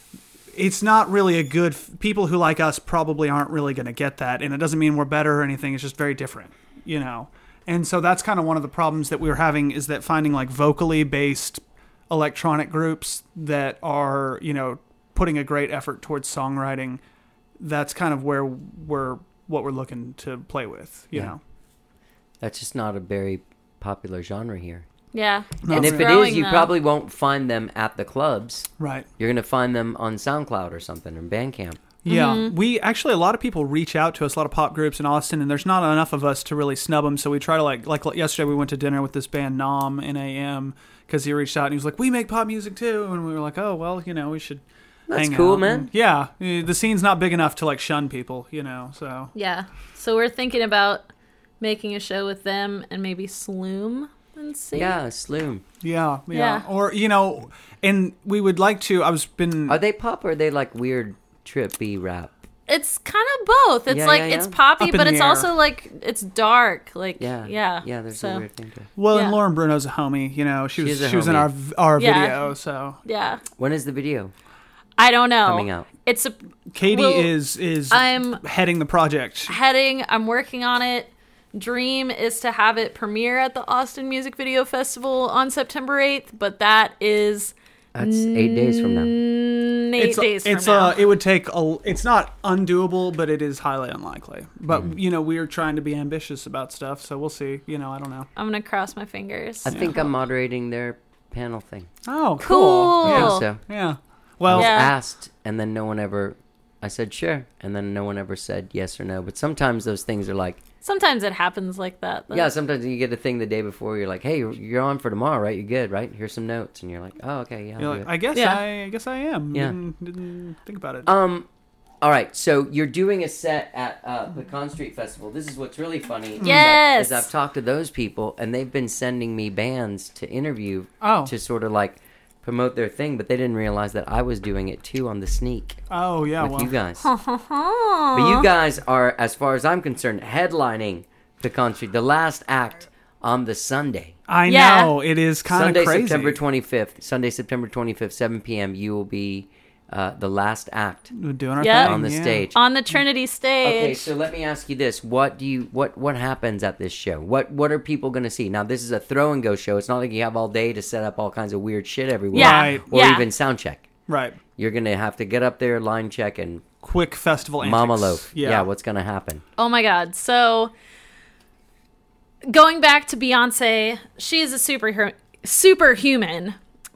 Speaker 5: it's not really a good f- people who like us probably aren't really going to get that, and it doesn't mean we're better or anything. It's just very different, you know. And so that's kind of one of the problems that we were having is that finding like vocally based electronic groups that are, you know, putting a great effort towards songwriting. That's kind of where we're what we're looking to play with, you
Speaker 1: Yeah.
Speaker 5: know.
Speaker 1: That's just not a very popular genre here.
Speaker 6: yeah.
Speaker 1: And
Speaker 6: It's
Speaker 1: if it
Speaker 6: growing,
Speaker 1: is, you
Speaker 6: though.
Speaker 1: probably won't find them at the clubs.
Speaker 5: Right.
Speaker 1: You're going to find them on SoundCloud or something or Bandcamp.
Speaker 5: Yeah,
Speaker 6: Mm-hmm.
Speaker 5: we actually a lot of people reach out to us, a lot of pop groups in Austin, and there's not enough of us to really snub them. So we try to like like yesterday we went to dinner with this band Nom N A M because he reached out and he was like, "We make pop music too," and we were like, "Oh well, you know, we should."
Speaker 1: That's
Speaker 5: hang
Speaker 1: cool,
Speaker 5: out."
Speaker 1: man.
Speaker 5: And yeah, eh, the scene's not big enough to like shun people, you know. So
Speaker 6: Yeah. So we're thinking about making a show with them and maybe Sloom and see.
Speaker 1: Yeah, Sloom.
Speaker 5: yeah, yeah,
Speaker 6: Yeah.
Speaker 5: or you know, and we would like to. I was been.
Speaker 1: Are they pop or are they like weird trippy rap?
Speaker 6: It's kind of both. It's
Speaker 1: Yeah,
Speaker 6: like
Speaker 1: yeah,
Speaker 6: it's
Speaker 1: yeah.
Speaker 6: poppy,
Speaker 5: Up in
Speaker 6: but
Speaker 5: the
Speaker 6: it's
Speaker 5: air.
Speaker 6: also like it's dark. Like
Speaker 1: Yeah.
Speaker 6: yeah,
Speaker 1: Yeah, there's
Speaker 6: so,
Speaker 1: a weird thing to it.
Speaker 5: well,
Speaker 6: yeah.
Speaker 5: and Lauren Bruno's a homie. You know, she was
Speaker 1: She's a
Speaker 5: she was in our
Speaker 1: homie.
Speaker 5: our
Speaker 6: Yeah.
Speaker 5: video. So
Speaker 6: Yeah,
Speaker 1: When is the video
Speaker 6: I don't know.
Speaker 1: coming out?
Speaker 6: It's a
Speaker 5: Katie
Speaker 6: Well,
Speaker 5: is is
Speaker 6: I'm
Speaker 5: heading the project.
Speaker 6: heading. I'm working on it. Dream is to have it premiere at the Austin Music Video Festival on September eighth, but that is
Speaker 1: That's eight days from now.
Speaker 6: mm, eight
Speaker 5: it's
Speaker 6: days
Speaker 5: it's
Speaker 6: from now.
Speaker 5: uh it would take a it's not undoable, but it is highly unlikely. But
Speaker 1: Mm.
Speaker 5: you know, we're trying to be ambitious about stuff, so we'll see. You know, I don't know.
Speaker 6: I'm gonna cross my fingers.
Speaker 1: I think I'm moderating their panel thing.
Speaker 5: Oh,
Speaker 6: Cool.
Speaker 5: cool.
Speaker 1: I
Speaker 5: Yeah.
Speaker 1: think so.
Speaker 5: Yeah.
Speaker 1: I
Speaker 5: Well,
Speaker 1: was
Speaker 6: Yeah.
Speaker 1: asked, and then no one ever. I said sure, and then no one ever said yes or no. But sometimes those things are like,
Speaker 6: Sometimes it happens like that. though.
Speaker 1: yeah. Sometimes you get a thing the day before. You're like, hey, you're- you're on for tomorrow, right? You're good, right? Here's some notes, and you're like, oh, okay, yeah. I'll
Speaker 5: you're
Speaker 1: do
Speaker 5: like,
Speaker 1: it.
Speaker 5: I guess
Speaker 6: Yeah.
Speaker 5: I, I guess I am.
Speaker 1: Yeah.
Speaker 5: Didn't, didn't think about it.
Speaker 1: Um, all right. So you're doing a set at uh, Pecan Street Festival. This is what's really funny. is that-
Speaker 6: Yes.
Speaker 1: Is I've talked to those people, and they've been sending me bands to interview
Speaker 5: Oh.
Speaker 1: to sort of like promote their thing, but they didn't realize that I was doing it too on the sneak
Speaker 5: oh yeah.
Speaker 1: with
Speaker 5: Well,
Speaker 1: you guys. But you guys are, as far as I'm concerned, headlining Pecan Street, the last act on the Sunday.
Speaker 5: I
Speaker 6: Yeah.
Speaker 5: know it is kind
Speaker 1: Sunday,
Speaker 5: of crazy.
Speaker 1: September twenty-fifth. Sunday, September twenty-fifth, seven p.m. You will be uh, the last act
Speaker 5: We're doing our
Speaker 6: Yeah.
Speaker 5: thing
Speaker 1: on the
Speaker 5: yeah.
Speaker 1: stage.
Speaker 6: On the Trinity stage.
Speaker 1: Okay, so let me ask you this: What do you what what happens at this show? What what are people going to see? Now, this is a throw and go show. It's not like you have all day to set up all kinds of weird shit everywhere,
Speaker 6: Yeah.
Speaker 5: Right.
Speaker 1: or
Speaker 6: yeah.
Speaker 1: even sound check.
Speaker 5: Right.
Speaker 1: You're going to have to get up there, line check, and
Speaker 5: Quick festival antics.
Speaker 1: mama loaf.
Speaker 5: Yeah.
Speaker 1: Yeah, what's going to happen?
Speaker 6: Oh my god. So going back to Beyonce, she is a superhero superhuman.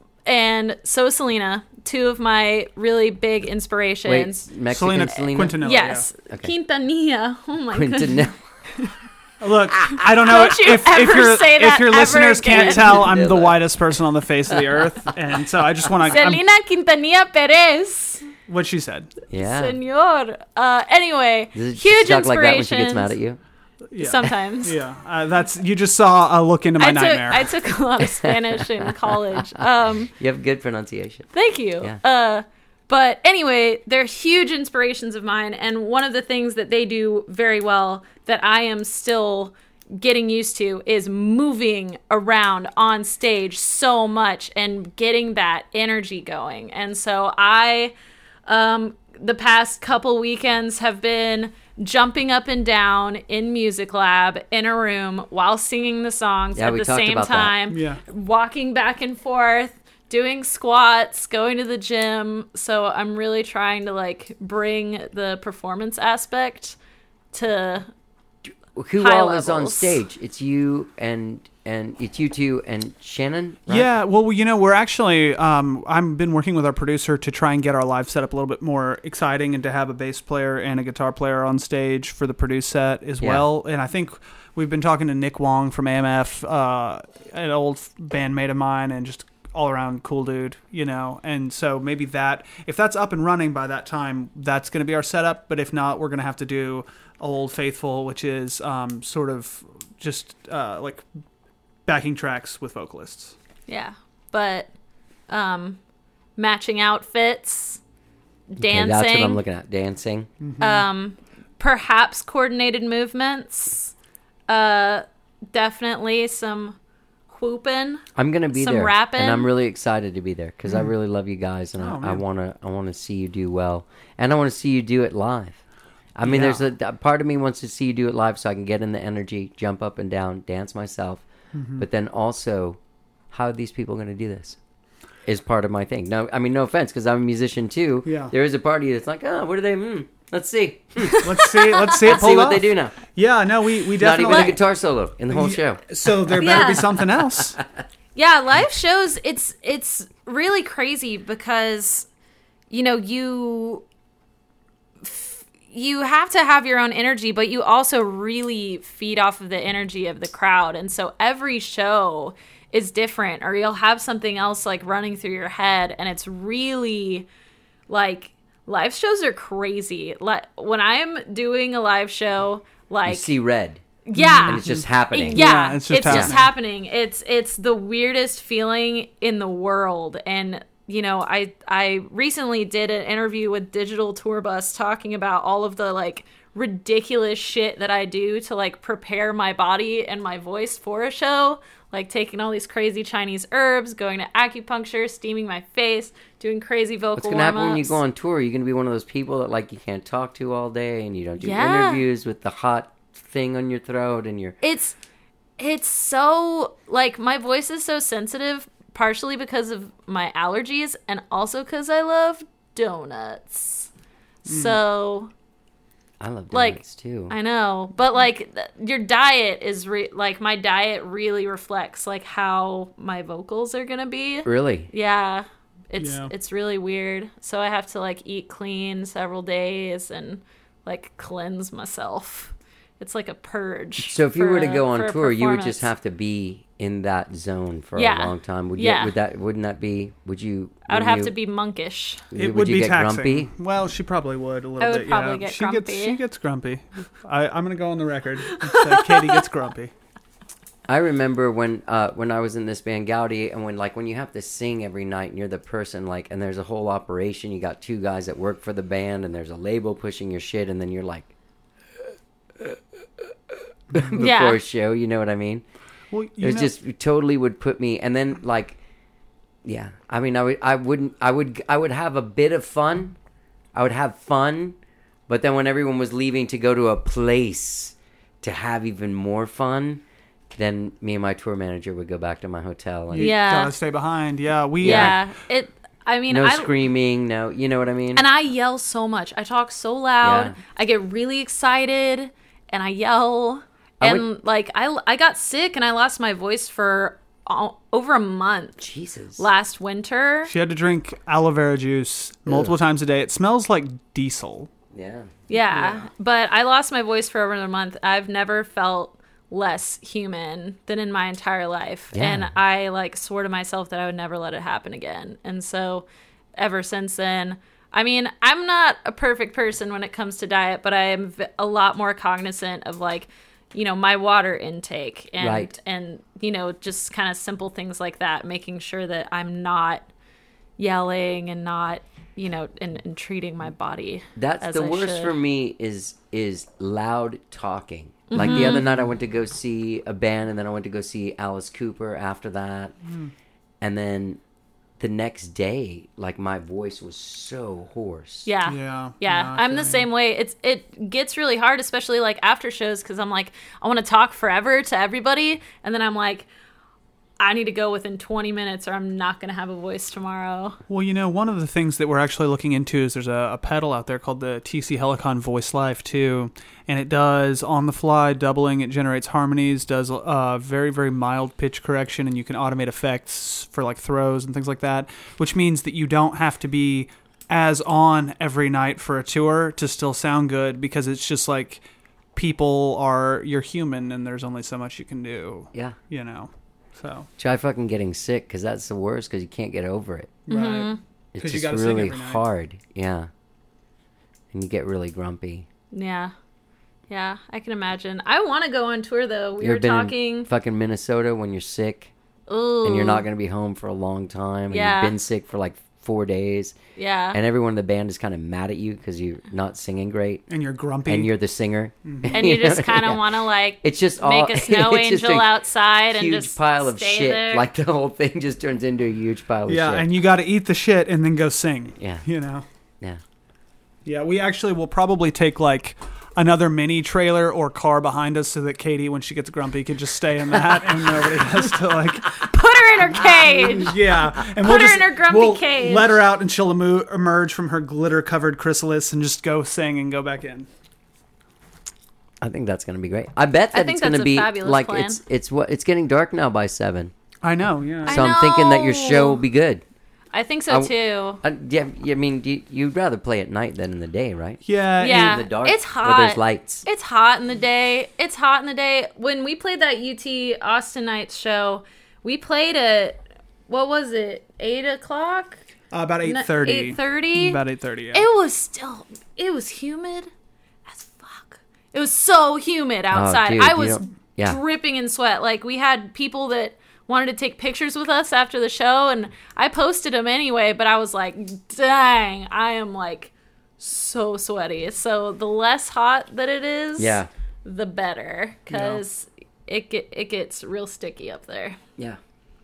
Speaker 6: And so is Selena, two of my really big
Speaker 1: Wait,
Speaker 6: inspirations.
Speaker 1: Mexican
Speaker 5: Selena,
Speaker 1: Selena?
Speaker 5: Quintanilla.
Speaker 6: Yes,
Speaker 1: Okay.
Speaker 6: Quintanilla. Oh my goodness.
Speaker 1: Quintanilla.
Speaker 5: Yeah. Look, I don't know
Speaker 6: Don't you
Speaker 5: if,
Speaker 6: ever
Speaker 5: if your
Speaker 6: say
Speaker 5: if
Speaker 6: that
Speaker 5: your
Speaker 6: ever
Speaker 5: listeners
Speaker 6: again.
Speaker 5: can't tell, I'm the
Speaker 1: Quintanilla.
Speaker 5: whitest person on the face of the earth, and so I just want to.
Speaker 6: Selena Quintanilla Perez.
Speaker 5: What she said.
Speaker 1: Yeah.
Speaker 6: Senor. Uh, anyway,
Speaker 1: Does she
Speaker 6: huge
Speaker 1: talk like that when
Speaker 6: inspirations.
Speaker 1: she gets mad at you?
Speaker 5: Yeah.
Speaker 6: Sometimes.
Speaker 5: Yeah, uh, that's you just saw a look into my
Speaker 6: I took
Speaker 5: nightmare.
Speaker 6: I took a lot of Spanish in college. Um,
Speaker 1: You have good pronunciation.
Speaker 6: thank you.
Speaker 1: Yeah.
Speaker 6: Uh, but anyway, they're huge inspirations of mine, and one of the things that they do very well that I am still getting used to is moving around on stage so much and getting that energy going. And so I, um, the past couple weekends have been jumping up and down in Music Lab in a room while singing the songs
Speaker 1: Yeah,
Speaker 6: at
Speaker 1: we
Speaker 6: the
Speaker 1: talked
Speaker 6: same
Speaker 1: about that.
Speaker 6: time,
Speaker 5: Yeah.
Speaker 6: walking back and forth, doing squats, going to the gym. So I'm really trying to like bring the performance aspect to
Speaker 1: Who
Speaker 6: High
Speaker 1: all is on
Speaker 6: levels.
Speaker 1: stage? It's you and and it's you two and Shannon. Right?
Speaker 5: Yeah, well, you know, we're actually, um, I've been working with our producer to try and get our live setup a little bit more exciting and to have a bass player and a guitar player on stage for the produced set as
Speaker 1: Yeah.
Speaker 5: well. And I think we've been talking to Nick Wong from A M F, uh, an old bandmate of mine, and just all around cool dude, you know. And so maybe that, if that's up and running by that time, that's going to be our setup. But if not, we're going to have to do Old Faithful, which is um, sort of just uh, like backing tracks with vocalists.
Speaker 6: Yeah, but um, matching outfits,
Speaker 1: Okay,
Speaker 6: dancing,
Speaker 1: that's what I'm looking at. Dancing.
Speaker 6: um, perhaps coordinated movements, uh, definitely some whooping.
Speaker 1: I'm gonna be
Speaker 6: Some
Speaker 1: there,
Speaker 6: rapping.
Speaker 1: and I'm really excited to be there because I really love you guys, and
Speaker 5: Oh,
Speaker 1: I, I
Speaker 5: man.
Speaker 1: wanna I wanna see you do well, and I wanna see you do it live. I mean,
Speaker 5: Yeah.
Speaker 1: there's a a part of me wants to see you do it live so I can get in the energy, jump up and down, dance myself.
Speaker 5: Mm-hmm.
Speaker 1: But then also, how are these people gonna do this? Is part of my thing. No, I mean, no offense, because I'm a musician too.
Speaker 5: Yeah.
Speaker 1: There is a party that's like, oh, what are they? Hmm, let's see.
Speaker 5: Let's see. Let's see it
Speaker 1: Let's see
Speaker 5: pull
Speaker 1: what
Speaker 5: off.
Speaker 1: they do now.
Speaker 5: Yeah, no, we we
Speaker 1: Not
Speaker 5: definitely.
Speaker 1: even a guitar solo in the whole show.
Speaker 5: So there better
Speaker 6: Yeah.
Speaker 5: be something else.
Speaker 6: Yeah, live shows, it's it's really crazy because, you know, you f- you have to have your own energy, but you also really feed off of the energy of the crowd. And so every show is different, or you'll have something else like running through your head, and it's really like live shows are crazy. Like when I'm doing a live show,
Speaker 1: You
Speaker 6: like
Speaker 1: see red,
Speaker 6: yeah,
Speaker 1: and it's just happening.
Speaker 6: yeah,
Speaker 5: Yeah, it's
Speaker 6: it's
Speaker 5: just
Speaker 6: just,
Speaker 5: happening.
Speaker 6: happening. It's it's the weirdest feeling in the world. And you know, I I recently did an interview with Digital Tour Bus talking about all of the like ridiculous shit that I do to like prepare my body and my voice for a show. Like taking all these crazy Chinese herbs, going to acupuncture, steaming my face, doing crazy vocal
Speaker 1: What's gonna happen when you
Speaker 6: warm-ups.
Speaker 1: go on tour? You're gonna be one of those people that like you can't talk to all day, and you don't do
Speaker 6: Yeah.
Speaker 1: interviews with the hot thing on your throat, and you're
Speaker 6: it's it's so like my voice is so sensitive partially because of my allergies and also because I love donuts. So
Speaker 1: I love
Speaker 6: Like,
Speaker 1: donuts too.
Speaker 6: I know, but like th- your diet is re- like my diet really reflects like how my vocals are gonna be.
Speaker 1: Really?
Speaker 6: Yeah, it's
Speaker 5: Yeah.
Speaker 6: it's really weird. So I have to like eat clean several days and like cleanse myself. It's like a purge.
Speaker 1: So if you
Speaker 6: for
Speaker 1: were to
Speaker 6: a-
Speaker 1: go
Speaker 6: for
Speaker 1: on
Speaker 6: a
Speaker 1: tour, you would just
Speaker 6: performance.
Speaker 1: have to be in that zone for
Speaker 6: Yeah.
Speaker 1: a long time. Would
Speaker 6: Yeah.
Speaker 1: you? Would that? Wouldn't that be? Would you?
Speaker 6: I would
Speaker 1: wouldn't
Speaker 6: have
Speaker 1: you-
Speaker 6: to be monkish.
Speaker 5: It
Speaker 1: would
Speaker 5: would
Speaker 1: you
Speaker 5: be
Speaker 1: get
Speaker 5: taxing.
Speaker 1: grumpy?
Speaker 5: Well, she probably would a little
Speaker 6: I would
Speaker 5: bit.
Speaker 6: probably
Speaker 5: yeah.
Speaker 6: get
Speaker 5: she gets
Speaker 6: grumpy.
Speaker 5: she gets grumpy. I, I'm gonna go on the record. That Katie gets grumpy.
Speaker 1: I remember when uh, when I was in this band Gaudi, and when like when you have to sing every night, and you're the person like, and there's a whole operation. You got two guys that work for the band, and there's a label pushing your shit, and then you're like before
Speaker 6: Yeah.
Speaker 1: a show. You know what I mean?
Speaker 5: Well,
Speaker 1: It
Speaker 5: you
Speaker 1: was
Speaker 5: know,
Speaker 1: just it totally would put me, and then like, yeah. I mean, I would, I wouldn't, I would, I would have a bit of fun. I would have fun, but then when everyone was leaving to go to a place to have even more fun, then me and my tour manager would go back to my hotel and
Speaker 5: you
Speaker 6: Yeah.
Speaker 5: gotta stay behind. Yeah, we.
Speaker 6: Yeah, it. I mean,
Speaker 1: no
Speaker 6: I
Speaker 1: screaming, no, you know what I mean?
Speaker 6: and I yell so much. I talk so loud.
Speaker 1: Yeah.
Speaker 6: I get really excited, and I yell.
Speaker 1: I
Speaker 6: And
Speaker 1: would-
Speaker 6: like I, I got sick and I lost my voice for all, over a month
Speaker 1: Jesus.
Speaker 6: last winter.
Speaker 5: She had to drink aloe vera juice multiple times a day. It smells like diesel.
Speaker 1: Yeah.
Speaker 6: Yeah, but I lost my voice for over a month. I've never felt less human than in my entire life.
Speaker 1: Yeah.
Speaker 6: And I like swore to myself that I would never let it happen again. And so ever since then, I mean, I'm not a perfect person when it comes to diet, but I am v- a lot more cognizant of like, you know, my water intake and,
Speaker 1: Right.
Speaker 6: and, you know, just kind of simple things like that, making sure that I'm not yelling and not, you know, and, and treating my body.
Speaker 1: That's
Speaker 6: as
Speaker 1: the
Speaker 6: I
Speaker 1: worst
Speaker 6: should.
Speaker 1: for me is is loud talking. Like the other night I went to go see a band and then I went to go see Alice Cooper after that. And then the next day, like my voice was so hoarse.
Speaker 6: Yeah.
Speaker 5: Yeah.
Speaker 6: Yeah.
Speaker 5: No, I
Speaker 6: I'm
Speaker 5: feel
Speaker 6: the
Speaker 5: you.
Speaker 6: same way. It's it gets really hard, especially like after shows, because I'm like, I want to talk forever to everybody. And then I'm like, I need to go within twenty minutes or I'm not going to have a voice tomorrow.
Speaker 5: Well, you know, one of the things that we're actually looking into is there's a, a pedal out there called the T C Helicon Voice Life two, and it does on the fly doubling. It generates harmonies, does uh, very very mild pitch correction, and you can automate effects for like throws and things like that. Which means that you don't have to be as on every night for a tour to still sound good, because it's just like people are you're human and there's only so much you can do.
Speaker 1: Yeah.
Speaker 5: You know, so
Speaker 1: Try fucking getting sick because that's the worst because you can't get over it.
Speaker 5: right.
Speaker 1: It's
Speaker 5: 'Cause you
Speaker 1: just
Speaker 5: gotta sing
Speaker 1: really
Speaker 5: every night.
Speaker 1: hard. Yeah. And you get really grumpy.
Speaker 6: Yeah. Yeah. I can imagine. I want to go on tour though. We
Speaker 1: You
Speaker 6: were
Speaker 1: ever been
Speaker 6: talking.
Speaker 1: in fucking Minnesota when you're sick
Speaker 6: Ooh.
Speaker 1: and you're not going to be home for a long time and
Speaker 6: Yeah.
Speaker 1: you've been sick for like four days
Speaker 6: Yeah.
Speaker 1: and everyone in the band is kind of mad at you because you're not singing great
Speaker 5: And you're grumpy.
Speaker 1: and you're the singer.
Speaker 6: and you just kind of
Speaker 1: Yeah.
Speaker 6: want to like
Speaker 1: It's just all,
Speaker 6: make a snow
Speaker 1: it's just
Speaker 6: angel
Speaker 1: a
Speaker 6: outside and
Speaker 1: huge
Speaker 6: just
Speaker 1: pile of
Speaker 6: stay
Speaker 1: shit.
Speaker 6: there.
Speaker 1: Like the whole thing just turns into a huge pile of
Speaker 5: yeah,
Speaker 1: shit.
Speaker 5: and you got to eat the shit and then go sing.
Speaker 1: Yeah.
Speaker 5: You know.
Speaker 1: yeah.
Speaker 5: Yeah, we actually will probably take like another mini trailer or car behind us so that Katie, when she gets grumpy, can just stay in that and nobody has to like.
Speaker 6: Put her in her cage.
Speaker 5: Yeah, and
Speaker 6: Put
Speaker 5: we'll
Speaker 6: her
Speaker 5: just
Speaker 6: in her grumpy
Speaker 5: we'll
Speaker 6: cage.
Speaker 5: let her out and she'll emo- emerge from her glitter-covered chrysalis and just go sing and go back in.
Speaker 1: I think that's going to be great. I bet
Speaker 6: I
Speaker 1: that
Speaker 6: think
Speaker 1: it's going
Speaker 6: that's
Speaker 1: to
Speaker 6: a
Speaker 1: be
Speaker 6: fabulous
Speaker 1: like
Speaker 6: plan.
Speaker 1: it's it's what it's getting dark now by seven.
Speaker 5: I know. Yeah.
Speaker 6: I
Speaker 1: So I'm thinking that your
Speaker 6: know.
Speaker 1: show will be good.
Speaker 6: I think so
Speaker 1: I-
Speaker 6: too.
Speaker 1: Uh, yeah, I mean, you, you'd rather play at night than in the day, right?
Speaker 5: yeah.
Speaker 6: Yeah.
Speaker 1: In the dark,
Speaker 6: It's
Speaker 1: where there's
Speaker 6: hot.
Speaker 1: lights.
Speaker 6: It's hot in the day. It's hot in the day. When we played that U T Austin Nights show, we played at, what was it, eight o'clock?
Speaker 5: Uh, about eight thirty.
Speaker 6: eight thirty?
Speaker 5: About eight thirty. Yeah.
Speaker 6: It was still, it was humid as fuck. It was so humid outside.
Speaker 1: dude,
Speaker 6: I
Speaker 1: you
Speaker 6: was
Speaker 1: don't- yeah.
Speaker 6: dripping in sweat. Like, we had people that wanted to take pictures with us after the show, and I posted them anyway, but I was like, dang, I am like so sweaty. So the less hot that it is,
Speaker 1: Yeah.
Speaker 6: the better, because it get, it gets real sticky up there.
Speaker 1: Yeah.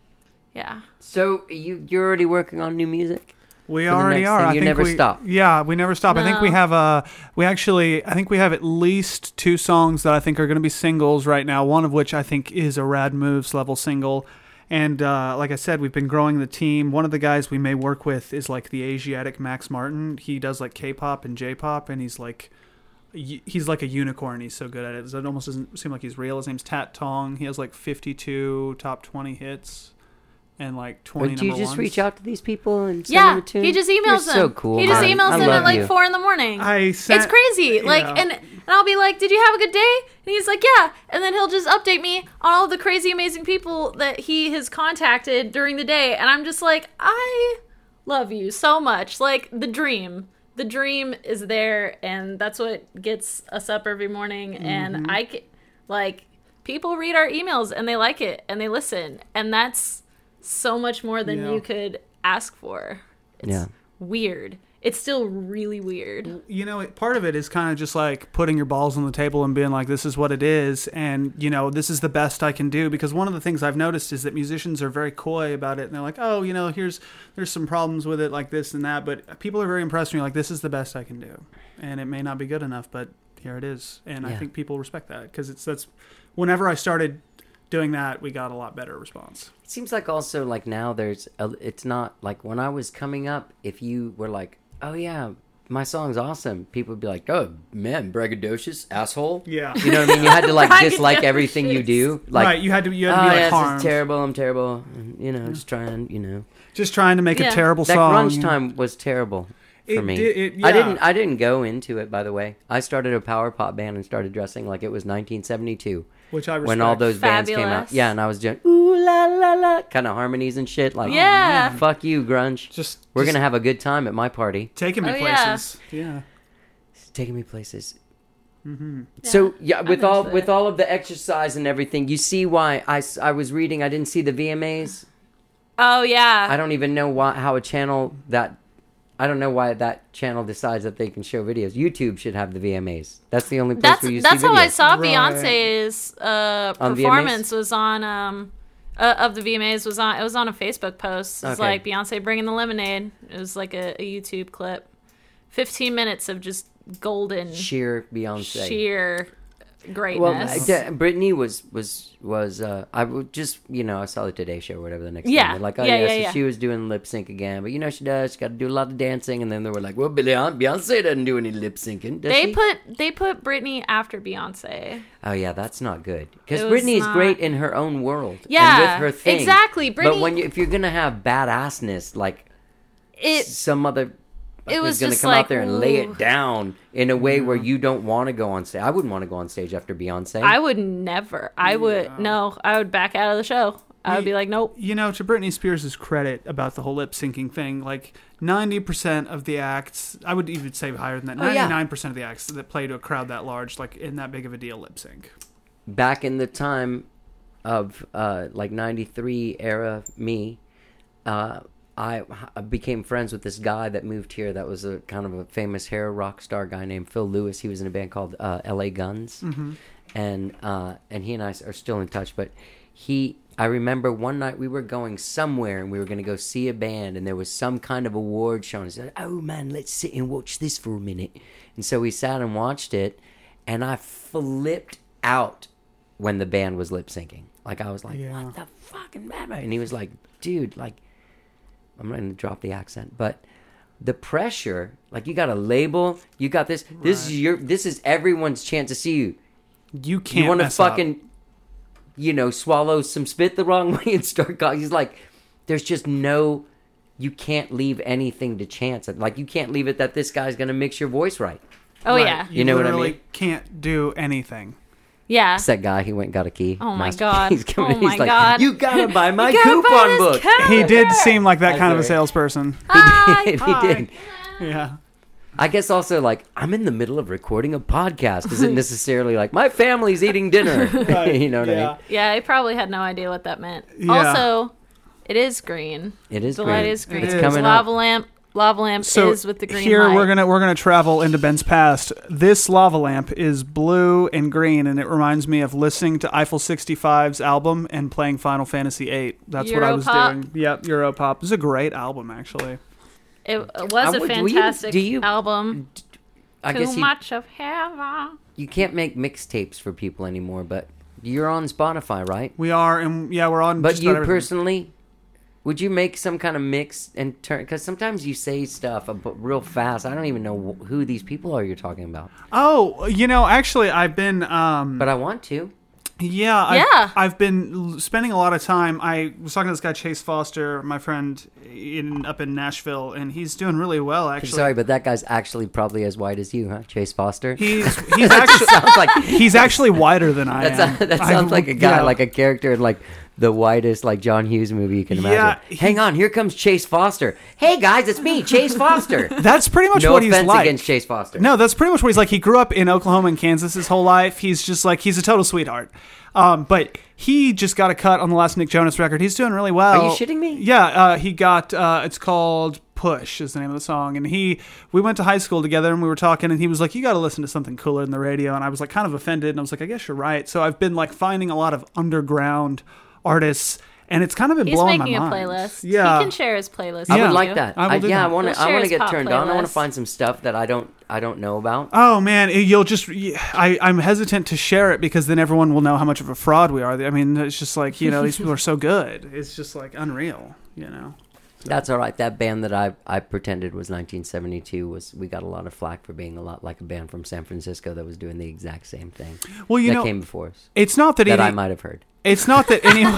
Speaker 6: Yeah.
Speaker 1: So you you're already working on new music?
Speaker 5: We
Speaker 1: For the
Speaker 5: already
Speaker 1: next
Speaker 5: are.
Speaker 1: thing.
Speaker 5: I
Speaker 1: You
Speaker 5: think
Speaker 1: never
Speaker 5: we,
Speaker 1: stop.
Speaker 5: Yeah, we never stop. I think we
Speaker 6: No.
Speaker 5: have uh we actually I think we have at least two songs that I think are going to be singles right now. One of which I think is a Rad Moves level single. And uh, like I said, we've been growing the team. One of the guys we may work with is like the Asiatic Max Martin. He does like K-pop and J-pop, and he's like y- he's like a unicorn. He's so good at it. It almost doesn't seem like he's real. His name's Tat Tong. He has like fifty-two top twenty hits and like twenty
Speaker 1: Or do you
Speaker 5: number
Speaker 1: just
Speaker 5: ones.
Speaker 1: reach out to these people and send
Speaker 6: Yeah,
Speaker 1: them a tune?
Speaker 6: he just emails
Speaker 1: You're
Speaker 6: them.
Speaker 1: so cool.
Speaker 6: He just
Speaker 1: man.
Speaker 6: emails
Speaker 1: I
Speaker 6: them
Speaker 1: love
Speaker 6: at like
Speaker 1: you.
Speaker 6: four in the morning.
Speaker 5: I sent,
Speaker 6: It's crazy. Like,
Speaker 5: Yeah.
Speaker 6: and, and I'll be like, did you have a good day? And he's like, yeah. And then he'll just update me on all the crazy, amazing people that he has contacted during the day. And I'm just like, I love you so much. Like, the dream. The dream is there. And that's what gets us up every morning.
Speaker 5: Mm-hmm.
Speaker 6: And I, ca- like, people read our emails and they like it and they listen. And that's so much more than
Speaker 5: Yeah.
Speaker 6: you could ask for. It's
Speaker 1: Yeah.
Speaker 6: weird. It's still really weird.
Speaker 5: You know, it- part of it is kind of just like putting your balls on the table and being like, this is what it is. And, you know, this is the best I can do. Because one of the things I've noticed is that musicians are very coy about it. And they're like, oh, you know, here's, there's some problems with it like this and that. But people are very impressed when you're like, this is the best I can do. And it may not be good enough, but here it is. And I
Speaker 1: Yeah.
Speaker 5: think people respect that because it's, that's, whenever I started doing that, we got a lot better response.
Speaker 1: It seems like also like now there's a, it's not like when I was coming up, if you were like, oh yeah, my song's awesome, people would be like, oh man, braggadocious asshole.
Speaker 5: Yeah.
Speaker 1: You know what I mean? You had to like dislike everything you do. Like,
Speaker 5: right, you had to you had to
Speaker 1: oh
Speaker 5: be like
Speaker 1: yeah, this
Speaker 5: harmed.
Speaker 1: is terrible. I'm terrible. You know, just trying. You know,
Speaker 5: Just trying to make
Speaker 6: Yeah.
Speaker 5: a terrible
Speaker 1: that
Speaker 5: song.
Speaker 1: grunge time was terrible for
Speaker 5: It
Speaker 1: me.
Speaker 5: did- it-
Speaker 1: I
Speaker 5: yeah.
Speaker 1: didn't. I didn't go into it. By the way, I started a power pop band and started dressing like it was nineteen seventy-two.
Speaker 5: Which I respect.
Speaker 1: When all those bands came out.
Speaker 6: Fabulous.
Speaker 1: Yeah, and I was doing ooh la la la kind of harmonies and shit. Like,
Speaker 6: Yeah.
Speaker 1: fuck you, grunge.
Speaker 5: Just
Speaker 1: We're
Speaker 5: just
Speaker 1: gonna have a good time at my party.
Speaker 5: taking me
Speaker 6: Oh, yeah.
Speaker 5: places. Yeah.
Speaker 1: It's taking me places.
Speaker 5: Mm-hmm.
Speaker 1: So yeah, with
Speaker 6: I'm
Speaker 1: all
Speaker 6: into
Speaker 1: with
Speaker 6: it.
Speaker 1: all of the exercise and everything, you see why I, s- I was reading. I didn't see the V M As.
Speaker 6: Oh yeah.
Speaker 1: I don't even know why how a channel that I don't know why that channel decides that they can show videos. YouTube should have the V M As. That's the only place
Speaker 6: That's
Speaker 1: where you
Speaker 6: that's
Speaker 1: see
Speaker 6: how I
Speaker 1: videos.
Speaker 6: saw
Speaker 5: Right.
Speaker 6: Beyonce's uh,
Speaker 1: On V M As?
Speaker 6: performance was on um uh, of the V M As was on it was on a Facebook post. It was
Speaker 1: Okay.
Speaker 6: like Beyonce bringing the lemonade. It was like a, a YouTube clip, fifteen minutes of just golden
Speaker 1: Sheer Beyonce.
Speaker 6: sheer
Speaker 1: Well,
Speaker 6: greatness.
Speaker 1: uh, Brittany was was was uh, I would just you know I saw the Today Show or whatever the next
Speaker 6: Yeah.
Speaker 1: day. Like oh
Speaker 6: Yeah,
Speaker 1: yeah,
Speaker 6: yeah,
Speaker 1: so
Speaker 6: yeah.
Speaker 1: she was doing lip sync again, but you know she does. She got to do a lot of dancing, and then they were like, well, Beyonce, Beyonce doesn't do any lip syncing. Does
Speaker 6: they
Speaker 1: she?
Speaker 6: put they put Britney after Beyonce.
Speaker 1: Oh yeah, that's not good because
Speaker 6: It was
Speaker 1: Britney is
Speaker 6: not-
Speaker 1: great in her own world.
Speaker 6: Yeah,
Speaker 1: and with her thing.
Speaker 6: exactly.
Speaker 1: But
Speaker 6: Britney-
Speaker 1: when you if you're gonna have badassness, like
Speaker 6: It
Speaker 1: some other.
Speaker 6: It was
Speaker 1: is going to
Speaker 6: just
Speaker 1: come
Speaker 6: like,
Speaker 1: out there and lay
Speaker 6: ooh.
Speaker 1: it down in a way where you don't want to go on stage. I wouldn't want to go on stage after Beyonce.
Speaker 6: I would never. I would no. I would back out of the show. I would be like, nope.
Speaker 5: You know, to Britney Spears' credit about the whole lip syncing thing, like ninety percent of the acts, I would even say higher than that,
Speaker 1: Oh, yeah.
Speaker 5: ninety-nine percent of the acts that play to a crowd that large, like in that big of a deal, lip sync.
Speaker 1: Back in the time of uh, like ninety-three era me, uh, I, I became friends with this guy that moved here that was a kind of a famous hair rock star guy named Phil Lewis. He was in a band called uh, L A Guns.
Speaker 5: Mm-hmm.
Speaker 1: And uh, and he and I are still in touch, but he I remember one night we were going somewhere and we were going to go see a band and there was some kind of award show and he said, oh man, let's sit and watch this for a minute. And so we sat and watched it and I flipped out when the band was lip syncing. Like I was like,
Speaker 5: Yeah.
Speaker 1: what the fucking matter? And he was like, dude, like I'm not going to drop the accent, but the pressure, like you got a label, you got this, this is your, this is everyone's chance to see you.
Speaker 5: You can't
Speaker 1: You want to
Speaker 5: mess up.
Speaker 1: fucking, you know, swallow some spit the wrong way and start calling. He's like, there's just no, you can't leave anything to chance. Like, you can't leave it that this guy's going to mix your voice right.
Speaker 6: Oh
Speaker 5: Right.
Speaker 6: yeah,
Speaker 1: You know what I
Speaker 5: literally
Speaker 1: mean?
Speaker 5: can't do anything.
Speaker 6: yeah.
Speaker 1: It's that guy, he went and got a key.
Speaker 6: Oh my
Speaker 1: Master
Speaker 6: God.
Speaker 1: Key's coming
Speaker 6: Oh
Speaker 1: in. He's
Speaker 6: my
Speaker 1: like,
Speaker 6: God.
Speaker 1: you got to buy my
Speaker 6: You gotta buy
Speaker 1: coupon
Speaker 6: this
Speaker 1: book.
Speaker 6: calendar.
Speaker 5: He did seem like that
Speaker 1: I'm
Speaker 5: kind of a
Speaker 1: sorry.
Speaker 5: salesperson.
Speaker 6: Hi.
Speaker 1: he did.
Speaker 5: Yeah.
Speaker 1: I guess also, like, I'm in the middle of recording a podcast. Isn't necessarily like, my family's eating dinner.
Speaker 5: Right.
Speaker 1: You know what I
Speaker 5: Yeah.
Speaker 1: mean?
Speaker 6: Yeah, he probably had no idea what that meant.
Speaker 5: Yeah.
Speaker 6: Also, it is green.
Speaker 1: It is
Speaker 6: The
Speaker 1: green.
Speaker 6: light is green.
Speaker 5: It
Speaker 1: It's coming up.
Speaker 6: lava lamp. Lava lamp
Speaker 5: So
Speaker 6: is with the green
Speaker 5: here
Speaker 6: light.
Speaker 5: we're gonna we're gonna travel into Ben's past. This lava lamp is blue and green, and it reminds me of listening to Eiffel sixty-five's album and playing Final Fantasy eight. That's what I was
Speaker 6: Europop?
Speaker 5: doing. Yep, Europop. It's a great album, actually.
Speaker 6: It was
Speaker 1: I
Speaker 6: a
Speaker 1: would- do you-
Speaker 6: fantastic
Speaker 1: do you-
Speaker 6: album.
Speaker 1: I
Speaker 6: Too
Speaker 1: guess you,
Speaker 6: much of heaven.
Speaker 1: you can't make mixtapes for people anymore, but you're on Spotify, right?
Speaker 5: We are, and yeah, we're on.
Speaker 1: But
Speaker 5: just
Speaker 1: you
Speaker 5: about everything.
Speaker 1: personally, would you make some kind of mix and turn? Because sometimes you say stuff ab- real fast. I don't even know wh- who these people are you're talking about,
Speaker 5: Oh, you know, actually, I've been. Um,
Speaker 1: but I want to.
Speaker 5: Yeah, I've,
Speaker 6: Yeah.
Speaker 5: I've been l- spending a lot of time. I was talking to this guy Chase Foster, my friend in up in Nashville, and he's doing really well.
Speaker 1: I'm
Speaker 5: Actually,
Speaker 1: sorry, but that guy's actually probably as white as you, huh? Chase Foster.
Speaker 5: he's he's actually
Speaker 1: sounds like
Speaker 5: he's actually whiter than I
Speaker 1: that,
Speaker 5: am.
Speaker 1: sounds, that
Speaker 5: I-
Speaker 1: sounds like a guy,
Speaker 5: yeah.
Speaker 1: like a character in like the whitest like John Hughes movie you can imagine.
Speaker 5: Yeah, he-
Speaker 1: Hang on, here comes Chase Foster. Hey guys, it's me, Chase Foster.
Speaker 5: That's pretty much
Speaker 1: No
Speaker 5: what he's
Speaker 1: offense
Speaker 5: like.
Speaker 1: against Chase Foster.
Speaker 5: No, that's pretty much what he's like. He grew up in Oklahoma and Kansas his whole life. He's just like he's a total sweetheart. Um, but he just got a cut on the last Nick Jonas record. He's doing really well.
Speaker 1: Are you shitting me?
Speaker 5: Yeah, uh, he got. Uh, it's called Push is the name of the song, and he we went to high school together, and we were talking, and he was like, "You got to listen to something cooler than the radio," and I was like, kind of offended, and I was like, "I guess you're right." So I've been like finding a lot of underground artists, and it's kind of been
Speaker 6: He's
Speaker 5: blowing
Speaker 6: making a
Speaker 5: my mind.
Speaker 6: playlist.
Speaker 5: Yeah,
Speaker 6: He can share his playlist.
Speaker 1: I
Speaker 5: Yeah.
Speaker 1: would
Speaker 6: with
Speaker 1: like
Speaker 6: you.
Speaker 1: that.
Speaker 5: I will
Speaker 1: I,
Speaker 5: do
Speaker 1: yeah,
Speaker 5: that.
Speaker 1: I want
Speaker 6: He'll
Speaker 1: to. I
Speaker 6: share
Speaker 1: want to
Speaker 6: his
Speaker 1: get
Speaker 6: pop
Speaker 1: turned on. I want
Speaker 6: playlist.
Speaker 1: to find some stuff that I don't. I don't know about.
Speaker 5: Oh man, it- you'll just I, I'm hesitant to share it because then everyone will know how much of a fraud we are. I mean, it's just like, you know, these people are so good. It's just like unreal, you know.
Speaker 1: That's all right. That band that I I pretended was nineteen seventy-two was we got a lot of flack for being a lot like a band from San Francisco that was doing the exact same thing.
Speaker 5: Well, you
Speaker 1: that
Speaker 5: know,
Speaker 1: came before us.
Speaker 5: it's not that,
Speaker 1: That
Speaker 5: any,
Speaker 1: I might have heard.
Speaker 5: It's not that anyone.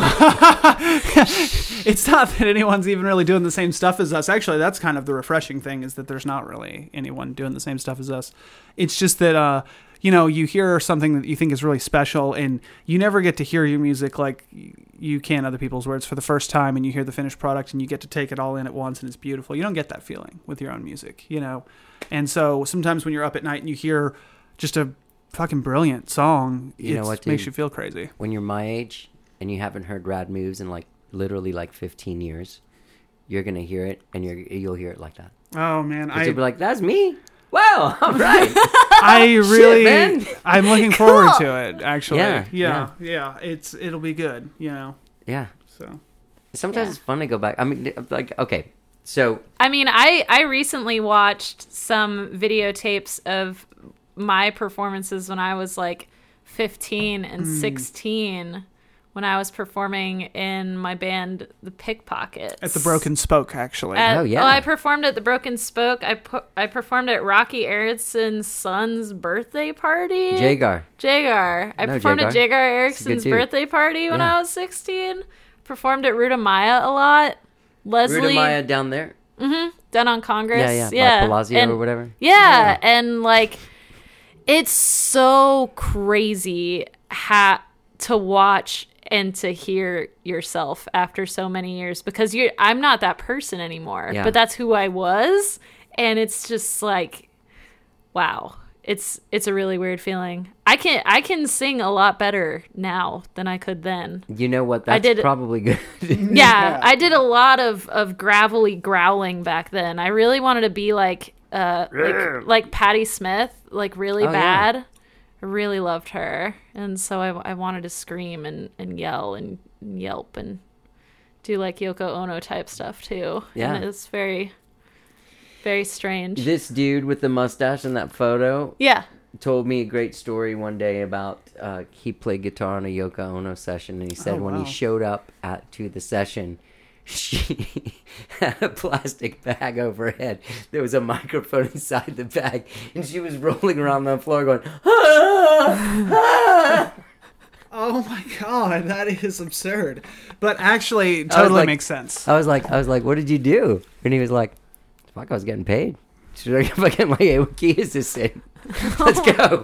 Speaker 5: It's not that anyone's even really doing the same stuff as us. Actually, that's kind of the refreshing thing, is that there's not really anyone doing the same stuff as us. It's just that uh, you know, you hear something that you think is really special, and you never get to hear your music like you can other people's words for the first time, and you hear the finished product, and you get to take it all in at once, and it's beautiful. You don't get that feeling with your own music, you know. And so sometimes when you're up at night and you hear just a fucking brilliant song,
Speaker 1: You know
Speaker 5: it
Speaker 1: what,
Speaker 5: makes
Speaker 1: dude?
Speaker 5: you feel crazy.
Speaker 1: When you're my age and you haven't heard Rad Moves in like literally like fifteen years, you're gonna hear it and you're you'll hear it like that.
Speaker 5: Oh man,
Speaker 1: You'll
Speaker 5: I
Speaker 1: be like, "That's me." Wow, all right.
Speaker 5: I really,
Speaker 1: man.
Speaker 5: I'm looking forward to it. Actually,
Speaker 1: Yeah,
Speaker 5: yeah, yeah, It's it'll be good, you know.
Speaker 1: Yeah.
Speaker 5: So
Speaker 1: Sometimes
Speaker 6: Yeah.
Speaker 1: it's fun to go back. I mean, like, okay, so
Speaker 6: I mean, I I recently watched some videotapes of my performances when I was like fifteen and
Speaker 5: Hmm.
Speaker 6: sixteen, when I was performing in my band, The Pickpockets.
Speaker 5: at the Broken Spoke, actually.
Speaker 6: At,
Speaker 1: Oh, yeah.
Speaker 6: Oh, I performed at the Broken Spoke. I pu- I performed at Rocky Erickson's son's birthday party.
Speaker 1: Jagar.
Speaker 6: Jagar. I
Speaker 1: No,
Speaker 6: performed at
Speaker 1: Jagar.
Speaker 6: Jagar
Speaker 1: He's a
Speaker 6: Erickson's
Speaker 1: good dude.
Speaker 6: birthday party when
Speaker 1: Yeah.
Speaker 6: I was sixteen. Performed at Ruta Maya a lot. Leslie
Speaker 1: Ruta Maya down there.
Speaker 6: done on Congress.
Speaker 1: Yeah, yeah.
Speaker 6: yeah.
Speaker 1: By Palazzo
Speaker 6: And-
Speaker 1: or whatever.
Speaker 6: Yeah, and like it's so crazy ha- to watch and to hear yourself after so many years, because you're I'm not that person anymore,
Speaker 1: Yeah.
Speaker 6: but that's who I was, and it's just like, wow. It's it's a really weird feeling. I can I can sing a lot better now than I could then.
Speaker 1: You know what? That's
Speaker 6: did-
Speaker 1: probably good.
Speaker 6: Yeah, I did a lot of, of gravelly growling back then. I really wanted to be like uh like, like Patti Smith, like really
Speaker 1: Oh, yeah.
Speaker 6: bad. I really loved her, and so I, I wanted to scream and, and yell and yelp and do like Yoko Ono type stuff too.
Speaker 1: Yeah.
Speaker 6: And it's very very strange.
Speaker 1: This dude with the mustache in that photo
Speaker 6: Yeah.
Speaker 1: told me a great story one day about uh, he played guitar on a Yoko Ono session, and he said
Speaker 5: Oh,
Speaker 1: when
Speaker 5: wow.
Speaker 1: he showed up at to the session, she had a plastic bag over her head. There was a microphone inside the bag, and she was rolling around on the floor going, ah, ah.
Speaker 5: Oh my god, that is absurd. But actually,
Speaker 1: I was
Speaker 5: totally
Speaker 1: like-
Speaker 5: makes sense.
Speaker 1: I was like, I was like, what did you do? And he was like, fuck, I was getting paid. She's like, fucking like, hey, what key is this in? Let's go.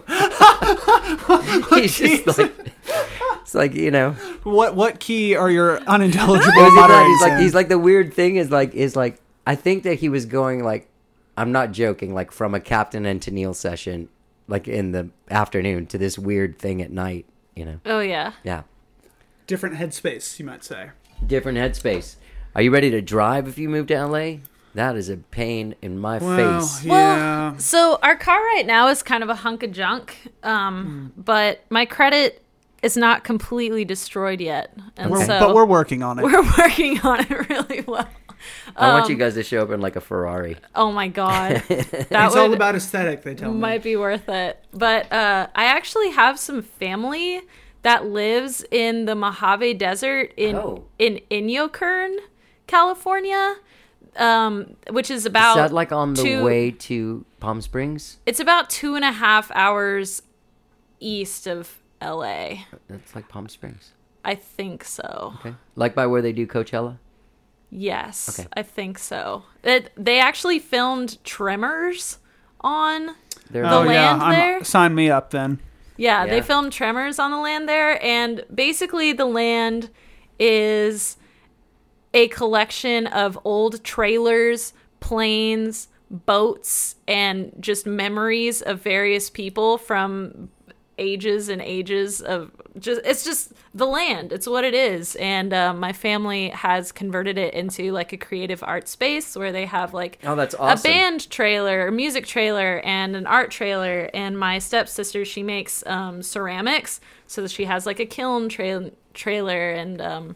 Speaker 1: He's just like, it's like, you know,
Speaker 5: What what key are your unintelligible
Speaker 1: He's like,
Speaker 5: mutterings
Speaker 1: he's like,
Speaker 5: in?
Speaker 1: he's like, the weird thing is like, is like, I think that he was going like, I'm not joking, like from a Captain and Tennille session, like in the afternoon to this weird thing at night, you know?
Speaker 6: Oh yeah.
Speaker 1: Yeah.
Speaker 5: different headspace, you might say.
Speaker 1: Different headspace. Are you ready to drive if you move to L A? That is a pain in my
Speaker 5: Well,
Speaker 1: face.
Speaker 5: yeah.
Speaker 6: Well, so our car right now is kind of a hunk of junk, um, but my credit is not completely destroyed yet, and
Speaker 5: We're-
Speaker 6: so
Speaker 5: but we're working on it.
Speaker 6: we're working on it really well.
Speaker 1: I want you
Speaker 6: Um,
Speaker 1: guys to show up in like a Ferrari.
Speaker 6: Oh my god, that
Speaker 5: it's
Speaker 6: would,
Speaker 5: all about aesthetic, they tell me.
Speaker 6: might be worth it. But uh, I actually have some family that lives in the Mojave Desert in
Speaker 1: Oh.
Speaker 6: in Inyokern, California, um, which is
Speaker 1: Is
Speaker 6: about
Speaker 1: that like on the
Speaker 6: two-
Speaker 1: way to Palm Springs?
Speaker 6: It's about two and a half hours east of L A.
Speaker 1: That's like Palm Springs.
Speaker 6: I think so.
Speaker 1: Okay. Like by where they do Coachella?
Speaker 6: Yes,
Speaker 1: Okay.
Speaker 6: I think so. It, they actually filmed Tremors on.
Speaker 1: They're
Speaker 6: The
Speaker 5: oh,
Speaker 1: like-
Speaker 6: land
Speaker 5: yeah. I'm-
Speaker 6: there?
Speaker 5: Sign me up then.
Speaker 6: Yeah,
Speaker 1: Yeah.
Speaker 6: they filmed Tremors on the land there, and basically the land is a collection of old trailers, planes, boats, and just memories of various people from ages and ages of just it's just the land. It's what it is. And uh, my family has converted it into like a creative art space where they have like
Speaker 1: Oh, that's
Speaker 6: a
Speaker 1: awesome.
Speaker 6: band trailer, a music trailer, and an art trailer. And my stepsister, she makes um, ceramics, so that she has like a kiln tra- trailer, and um,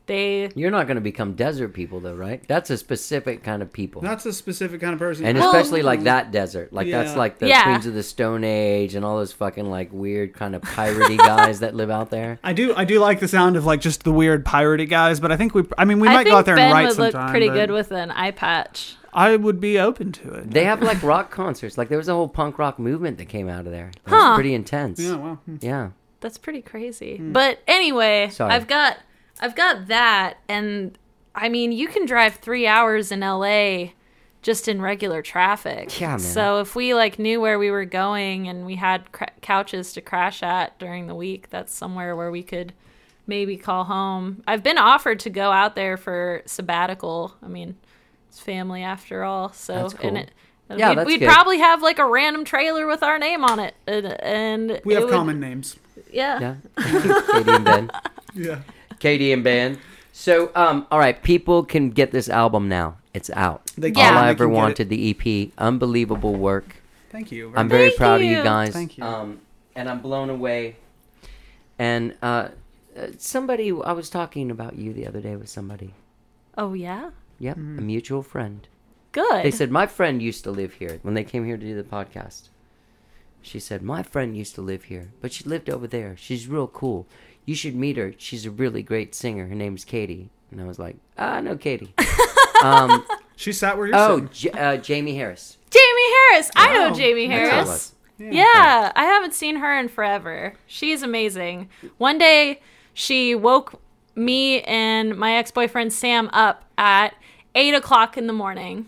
Speaker 6: They
Speaker 1: You're not going to become desert people, though, right? That's a specific kind of people.
Speaker 5: That's a specific kind of person.
Speaker 1: And
Speaker 6: Well-
Speaker 1: especially like that desert. Like that's
Speaker 5: Yeah.
Speaker 1: like the
Speaker 6: Yeah.
Speaker 1: Queens of the Stone Age and all those fucking like weird kind of piratey guys that live out there.
Speaker 5: I do I do like the sound of like just the weird piratey guys, but I think we I mean we
Speaker 6: I
Speaker 5: might
Speaker 6: think
Speaker 5: go out there
Speaker 6: Ben
Speaker 5: and write
Speaker 6: would look
Speaker 5: sometime.
Speaker 6: pretty
Speaker 5: but
Speaker 6: good with an eye patch.
Speaker 5: I would be open to it.
Speaker 1: They have like rock concerts. Like there was a whole punk rock movement that came out of there. It was
Speaker 6: Huh.
Speaker 1: pretty intense.
Speaker 5: Yeah, well. hmm.
Speaker 1: Yeah.
Speaker 6: That's pretty crazy. But anyway,
Speaker 1: Sorry.
Speaker 6: I've got I've got that, and I mean, you can drive three hours in L A just in regular traffic.
Speaker 1: Yeah, man.
Speaker 6: So if we like knew where we were going and we had cra- couches to crash at during the week, that's somewhere where we could maybe call home. I've been offered to go out there for sabbatical. I mean, it's family after all. So
Speaker 1: That's cool.
Speaker 6: and it,
Speaker 1: Yeah,
Speaker 6: we'd,
Speaker 1: that's
Speaker 6: we'd
Speaker 1: good.
Speaker 6: probably have like a random trailer with our name on it, and, and
Speaker 5: We
Speaker 6: it
Speaker 5: have
Speaker 6: would-
Speaker 5: common names.
Speaker 6: Yeah.
Speaker 1: Yeah. Katie and Ben.
Speaker 5: Yeah.
Speaker 1: Katie and Ben. So, um, all right, people can get this album now. It's out.
Speaker 5: They
Speaker 6: Yeah.
Speaker 1: All
Speaker 5: can,
Speaker 1: I
Speaker 5: they
Speaker 1: ever
Speaker 5: can get
Speaker 1: wanted,
Speaker 5: it.
Speaker 1: the E P. Unbelievable work.
Speaker 5: Thank you.
Speaker 1: I'm very
Speaker 6: Thank
Speaker 1: proud of
Speaker 6: you.
Speaker 1: you guys.
Speaker 5: Thank you.
Speaker 1: Um, and I'm blown away. And uh, uh, somebody, I was talking about you the other day with somebody.
Speaker 6: Oh yeah.
Speaker 1: Yep,
Speaker 5: Mm-hmm.
Speaker 1: a mutual friend.
Speaker 6: Good.
Speaker 1: They said, my friend used to live here when they came here to do the podcast. She said, my friend used to live here, but she lived over there. She's real cool. You should meet her. She's a really great singer. Her name's Katie. And I was like, ah, I know Katie. um,
Speaker 5: She sat where you're
Speaker 1: oh,
Speaker 5: sitting.
Speaker 1: J- uh, Jamie Harris.
Speaker 6: Jamie Harris. I know
Speaker 5: Wow.
Speaker 6: Jamie
Speaker 1: That's all it
Speaker 6: Harris.
Speaker 1: was.
Speaker 6: Yeah, I haven't seen her in forever. She's amazing. One day, she woke me and my ex-boyfriend Sam up at eight o'clock in the morning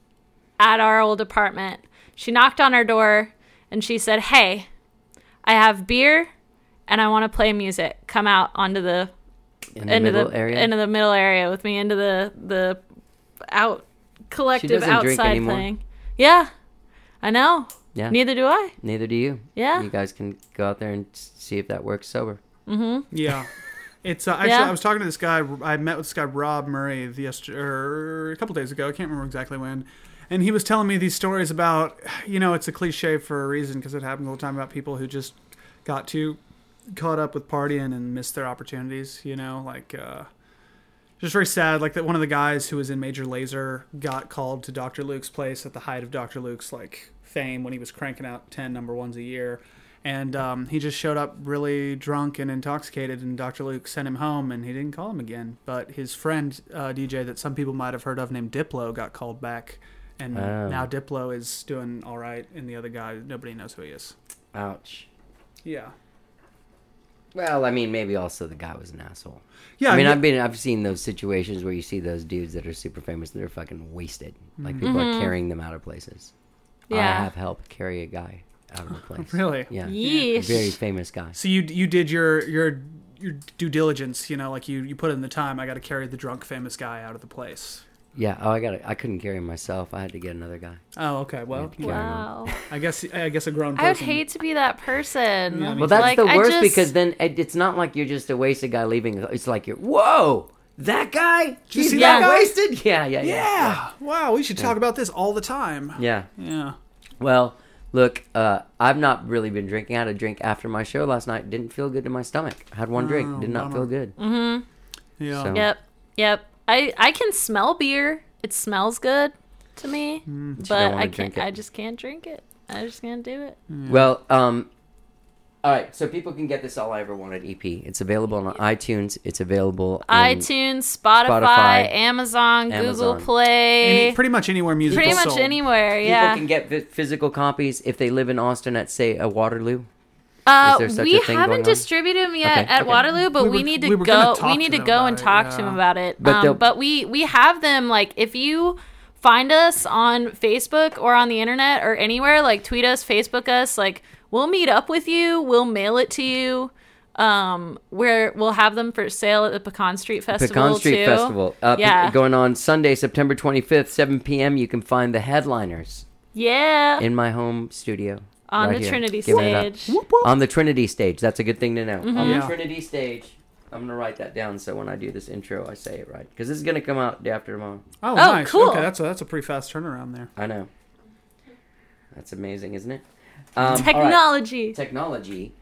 Speaker 6: at our old apartment. She knocked on our door and she said, "Hey, I have beer and I want to play music. Come out onto the
Speaker 1: In the
Speaker 6: into
Speaker 1: middle
Speaker 6: the
Speaker 1: area.
Speaker 6: into the middle area with me into the the out collective
Speaker 1: doesn't drink
Speaker 6: outside
Speaker 1: anymore.
Speaker 6: thing." Yeah, I know.
Speaker 1: Yeah.
Speaker 6: Neither do I.
Speaker 1: Neither do you.
Speaker 6: Yeah.
Speaker 1: You guys can go out there and s- see if that works sober.
Speaker 5: Yeah. It's uh, actually
Speaker 6: Yeah.
Speaker 5: I was talking to this guy. I met with this guy Rob Murray the yester- er, a couple days ago. I can't remember exactly when, and he was telling me these stories about, you know, it's a cliche for a reason because it happens all the time about people who just got too caught up with partying and missed their opportunities. You know, like uh, just very sad. Like that one of the guys who was in Major Lazer got called to Doctor Luke's place at the height of Doctor Luke's like fame when he was cranking out ten number ones a year. And um, he just showed up really drunk and intoxicated, and Doctor Luke sent him home, and he didn't call him again. But his friend, uh, D J, that some people might have heard of, named Diplo, got called back. And
Speaker 1: Oh.
Speaker 5: now Diplo is doing all right, and the other guy, nobody knows who he is.
Speaker 1: Ouch.
Speaker 5: Yeah.
Speaker 1: Well, I mean, maybe also the guy was an asshole.
Speaker 5: Yeah,
Speaker 1: I mean,
Speaker 5: yeah.
Speaker 1: I've been, I've seen those situations where you see those dudes that are super famous and they're fucking wasted. Like people are carrying them out of places. I
Speaker 6: Yeah.
Speaker 1: have helped carry a guy out of a place.
Speaker 5: Really?
Speaker 1: Yeah. A
Speaker 6: Yeesh.
Speaker 1: very famous guy.
Speaker 5: So you you did your your your due diligence, you know, like you, you put in the time. I got to carry the drunk famous guy out of the place.
Speaker 1: Yeah. Oh, I got it. I couldn't carry him myself. I had to get another guy.
Speaker 5: Oh, okay. Well,
Speaker 1: Yeah.
Speaker 6: Wow.
Speaker 5: I guess I guess a grown person.
Speaker 6: I would hate to be that person.
Speaker 5: Yeah, me
Speaker 1: Well, that's
Speaker 6: Like,
Speaker 1: the
Speaker 6: I
Speaker 1: worst
Speaker 6: just-
Speaker 1: because then it, it's not like you're just a wasted guy leaving. It's like you're, whoa, that guy?
Speaker 5: you
Speaker 1: He's
Speaker 5: see
Speaker 1: that
Speaker 5: that guy?
Speaker 1: wasted? Yeah, yeah, yeah.
Speaker 5: Yeah. Wow. We should talk about this all the time.
Speaker 1: Yeah.
Speaker 5: Yeah.
Speaker 1: Well, look, uh, I've not really been drinking. I had a drink after my show last night. Didn't feel good to my stomach. I had one drink.
Speaker 5: Oh,
Speaker 1: Did not
Speaker 5: bummer.
Speaker 1: feel good.
Speaker 5: Yeah.
Speaker 1: So-
Speaker 6: Yep. Yep. I I can smell beer. It smells good to me,
Speaker 1: don't
Speaker 6: but
Speaker 1: wanna
Speaker 6: I
Speaker 1: drink
Speaker 6: can't.
Speaker 1: it.
Speaker 6: I just can't drink it. I just can't do it.
Speaker 1: Well, um, all right. So people can get this All I Ever Wanted E P. It's available on iTunes. It's available in
Speaker 6: iTunes, Spotify,
Speaker 1: Spotify,
Speaker 6: Amazon, Google
Speaker 1: Amazon.
Speaker 6: Play,
Speaker 5: Any, pretty much anywhere music
Speaker 6: pretty
Speaker 5: is
Speaker 6: much
Speaker 5: sold.
Speaker 6: anywhere.
Speaker 1: People
Speaker 6: Yeah.
Speaker 1: can get phy- physical copies if they live in Austin at, say, a Waterloo.
Speaker 6: Uh,
Speaker 1: there such
Speaker 6: we
Speaker 1: a thing
Speaker 6: haven't
Speaker 1: going on?
Speaker 6: distributed them yet
Speaker 1: Okay,
Speaker 6: at
Speaker 1: okay.
Speaker 6: Waterloo, but
Speaker 5: We
Speaker 6: we,
Speaker 5: were-
Speaker 6: need
Speaker 5: we
Speaker 6: to
Speaker 5: were gonna
Speaker 6: go.
Speaker 5: talk
Speaker 6: We
Speaker 5: to
Speaker 6: need to
Speaker 5: them
Speaker 6: go
Speaker 5: about
Speaker 6: and
Speaker 5: it,
Speaker 6: talk
Speaker 5: yeah.
Speaker 6: to them about it.
Speaker 1: But
Speaker 6: um,
Speaker 1: they'll-
Speaker 6: but we we have them. Like if you find us on Facebook or on the internet or anywhere, like tweet us, Facebook us, like we'll meet up with you. We'll mail it to you. Um, where we'll have them for sale at the Pecan Street Festival.
Speaker 1: Pecan Street
Speaker 6: too.
Speaker 1: Festival. Uh, pe-
Speaker 6: Yeah.
Speaker 1: Going on Sunday, September twenty-fifth, seven p.m. You can find the headliners
Speaker 6: Yeah.
Speaker 1: in my home studio.
Speaker 6: On
Speaker 1: right
Speaker 6: the
Speaker 1: here.
Speaker 6: Trinity
Speaker 1: Giving it up.
Speaker 6: stage.
Speaker 1: On the Trinity stage. That's a good thing to know.
Speaker 6: Mm-hmm.
Speaker 1: On
Speaker 5: Yeah.
Speaker 1: the Trinity stage. I'm going to write that down so when I do this intro, I say it right. Because this is going to come out day after tomorrow.
Speaker 5: Oh,
Speaker 6: Oh,
Speaker 5: nice.
Speaker 6: cool.
Speaker 5: Okay, that's a, that's a pretty fast turnaround there.
Speaker 1: I know. That's amazing, isn't it? Um, all right.
Speaker 6: Technology.
Speaker 1: Technology.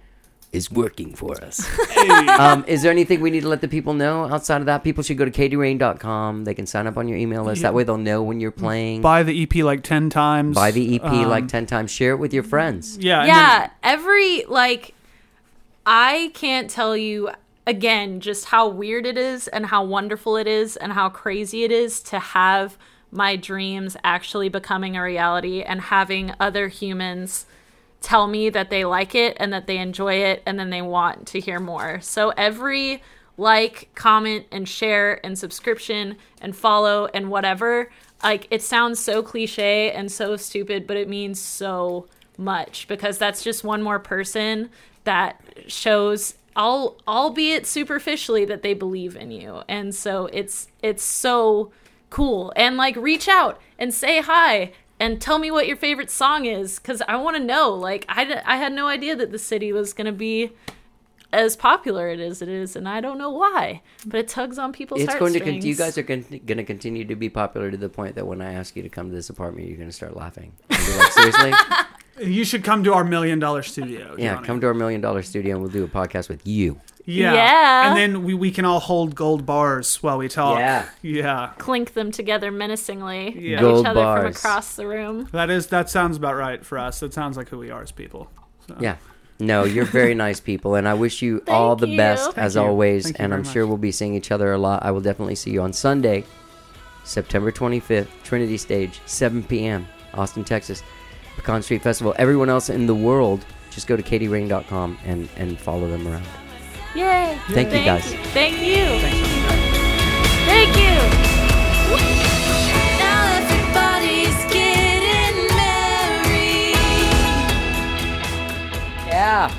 Speaker 1: is working for us. um, is there anything we need to let the people know outside of that? People should go to katie rain dot com. They can sign up on your email list.
Speaker 5: Yeah.
Speaker 1: That way they'll know when you're playing.
Speaker 5: Buy the E P like ten times.
Speaker 1: Buy the E P
Speaker 5: Um,
Speaker 1: like ten times. Share it with your friends.
Speaker 5: Yeah. and
Speaker 6: Yeah, every like I can't tell you again just how weird it is and how wonderful it is and how crazy it is to have my dreams actually becoming a reality and having other humans tell me that they like it and that they enjoy it and then they want to hear more. So every like, comment, and share and subscription and follow and whatever, like it sounds so cliche and so stupid, but it means so much because that's just one more person that shows, all albeit superficially, that they believe in you. And so it's it's so cool. And like reach out and say hi and tell me what your favorite song is, because I want to know. Like, I, d- I had no idea that the city was going to be as popular it is it is, and I don't know why, but it tugs on people's
Speaker 1: It's going to.
Speaker 6: heartstrings.
Speaker 1: Con- you guys are con- going to continue to be popular to the point that when I ask you to come to this apartment, you're going to start laughing. You'll be like, seriously?
Speaker 5: You should come to our million dollar studio.
Speaker 1: Yeah,
Speaker 5: Johnny.
Speaker 1: come to our million dollar studio and we'll do a podcast with you.
Speaker 5: Yeah.
Speaker 6: Yeah.
Speaker 5: And then we, we can all hold gold bars while we talk.
Speaker 1: Yeah.
Speaker 5: Yeah.
Speaker 6: Clink them together menacingly
Speaker 5: Yeah.
Speaker 6: at
Speaker 1: Gold
Speaker 6: each other from
Speaker 1: bars.
Speaker 6: across the room.
Speaker 5: That is that sounds about right for us. That sounds like who we are as people. So.
Speaker 1: Yeah. No, you're very nice people, and I wish you all the
Speaker 6: you.
Speaker 1: best
Speaker 6: Thank
Speaker 1: as
Speaker 5: you.
Speaker 1: always.
Speaker 5: Thank you
Speaker 1: And
Speaker 5: very
Speaker 1: I'm sure
Speaker 5: much.
Speaker 1: we'll be seeing each other a lot. I will definitely see you on Sunday, September twenty-fifth, Trinity Stage, seven p.m., Austin, Texas, Pecan Street Festival. Everyone else in the world, just go to katie rain dot com and, and follow them around.
Speaker 6: Yay!
Speaker 1: Thank you, guys.
Speaker 6: Thank you. Thank you.
Speaker 4: Now everybody's getting married.
Speaker 1: Yeah.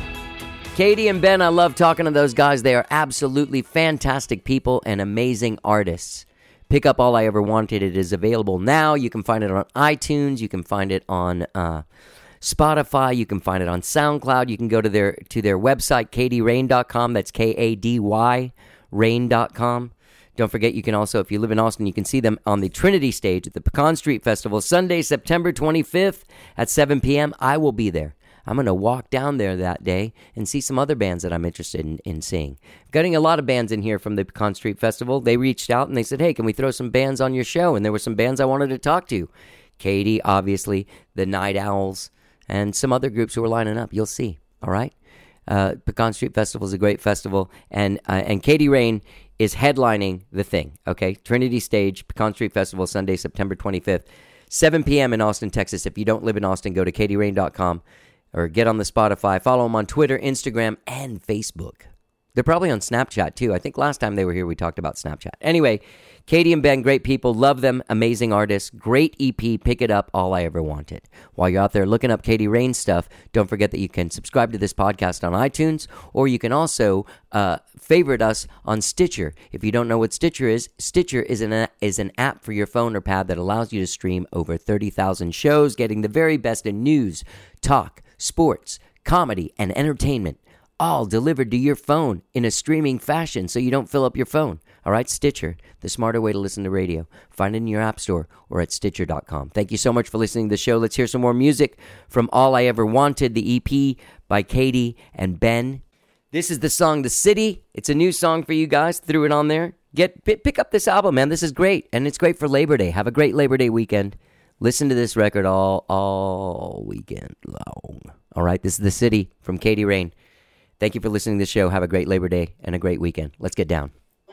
Speaker 1: Katie and Ben, I love talking to those guys. They are absolutely fantastic people and amazing artists. Pick up All I Ever Wanted. It is available now. You can find it on iTunes. You can find it on uh, Spotify. You can find it on SoundCloud. You can go to their to their website, katie rain dot com. That's K A D Y, rain dot com. Don't forget, you can also, if you live in Austin, you can see them on the Trinity Stage at the Pecan Street Festival, Sunday, September twenty-fifth at seven p.m. I will be there. I'm going to walk down there that day and see some other bands that I'm interested in, in seeing. Getting a lot of bands in here from the Pecan Street Festival. They reached out and they said, hey, can we throw some bands on your show? And there were some bands I wanted to talk to. Katie, obviously, the Night Owls, and some other groups who are lining up. You'll see, all right? Uh, Pecan Street Festival is a great festival, and uh, and Katie Rain is headlining the thing, okay? Trinity Stage, Pecan Street Festival, Sunday, September twenty-fifth, seven p.m. in Austin, Texas. If you don't live in Austin, go to katie rain dot com. Or get on the Spotify. Follow them on Twitter, Instagram, and Facebook. They're probably on Snapchat, too. I think last time they were here, we talked about Snapchat. Anyway, Katie and Ben, great people. Love them. Amazing artists. Great E P. Pick it up. All I Ever Wanted. While you're out there looking up Katie Rain stuff, don't forget that you can subscribe to this podcast on iTunes, or you can also uh, favorite us on Stitcher. If you don't know what Stitcher is, Stitcher is an, is an app for your phone or pad that allows you to stream over thirty thousand shows, getting the very best in news, talk, sports, comedy, and entertainment, all delivered to your phone in a streaming fashion so you don't fill up your phone. All right, Stitcher, the smarter way to listen to radio. Find it in your app store or at stitcher dot com. Thank you so much for listening to the show. Let's hear some more music from All I Ever Wanted, the E P by Katie and Ben. This is the song The City. It's a new song for you guys. Threw it on there. Get Pick up this album, man. This is great, and it's great for Labor Day. Have a great Labor Day weekend. Listen to this record all all weekend long. All right, this is The City from Katie Rain. Thank you for listening to the show. Have a great Labor Day and a great weekend. Let's get down.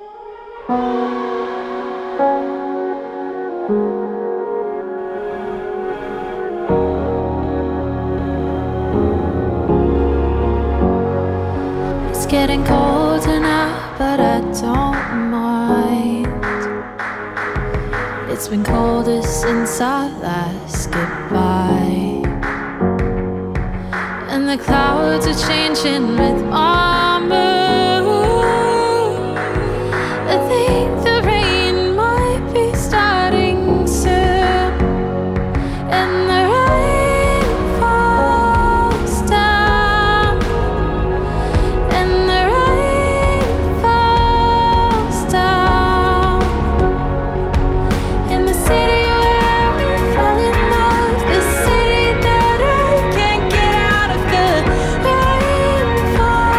Speaker 4: It's getting colder now, but I don't mind. It's been colder since our last goodbye. And the clouds are changing with my mood. I think the rain might be starting soon. And the rain falls down. And the rain falls down. In the city where we fell in love, the city that I can't get out of. The rain falls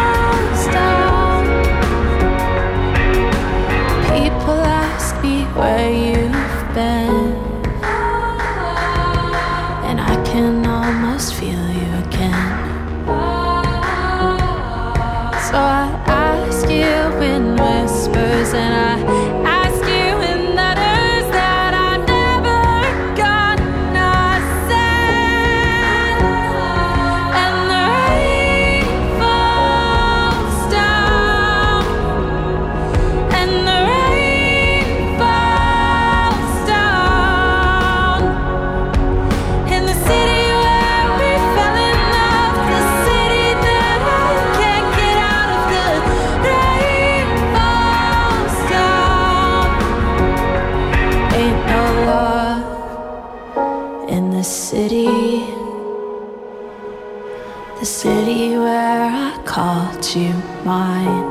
Speaker 4: the city where I called you mine.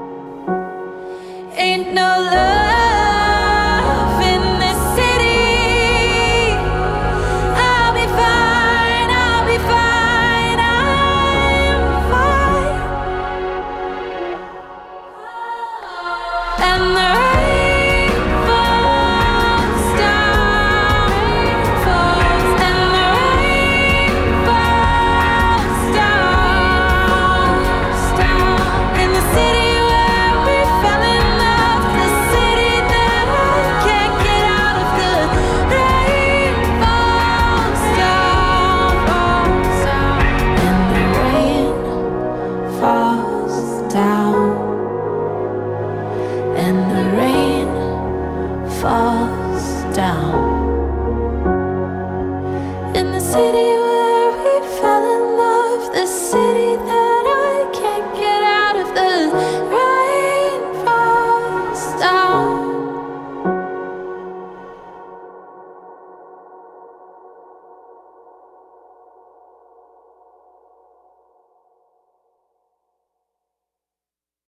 Speaker 4: Ain't no love in this city. I'll be fine, I'll be fine, I'm fine. And the rain falls down, falls, and the rain falls down, down. In the city where we fell in love, the city that I can't get out of. The rain falls down, falls down, and the rain falls down, and the rain falls down. In the city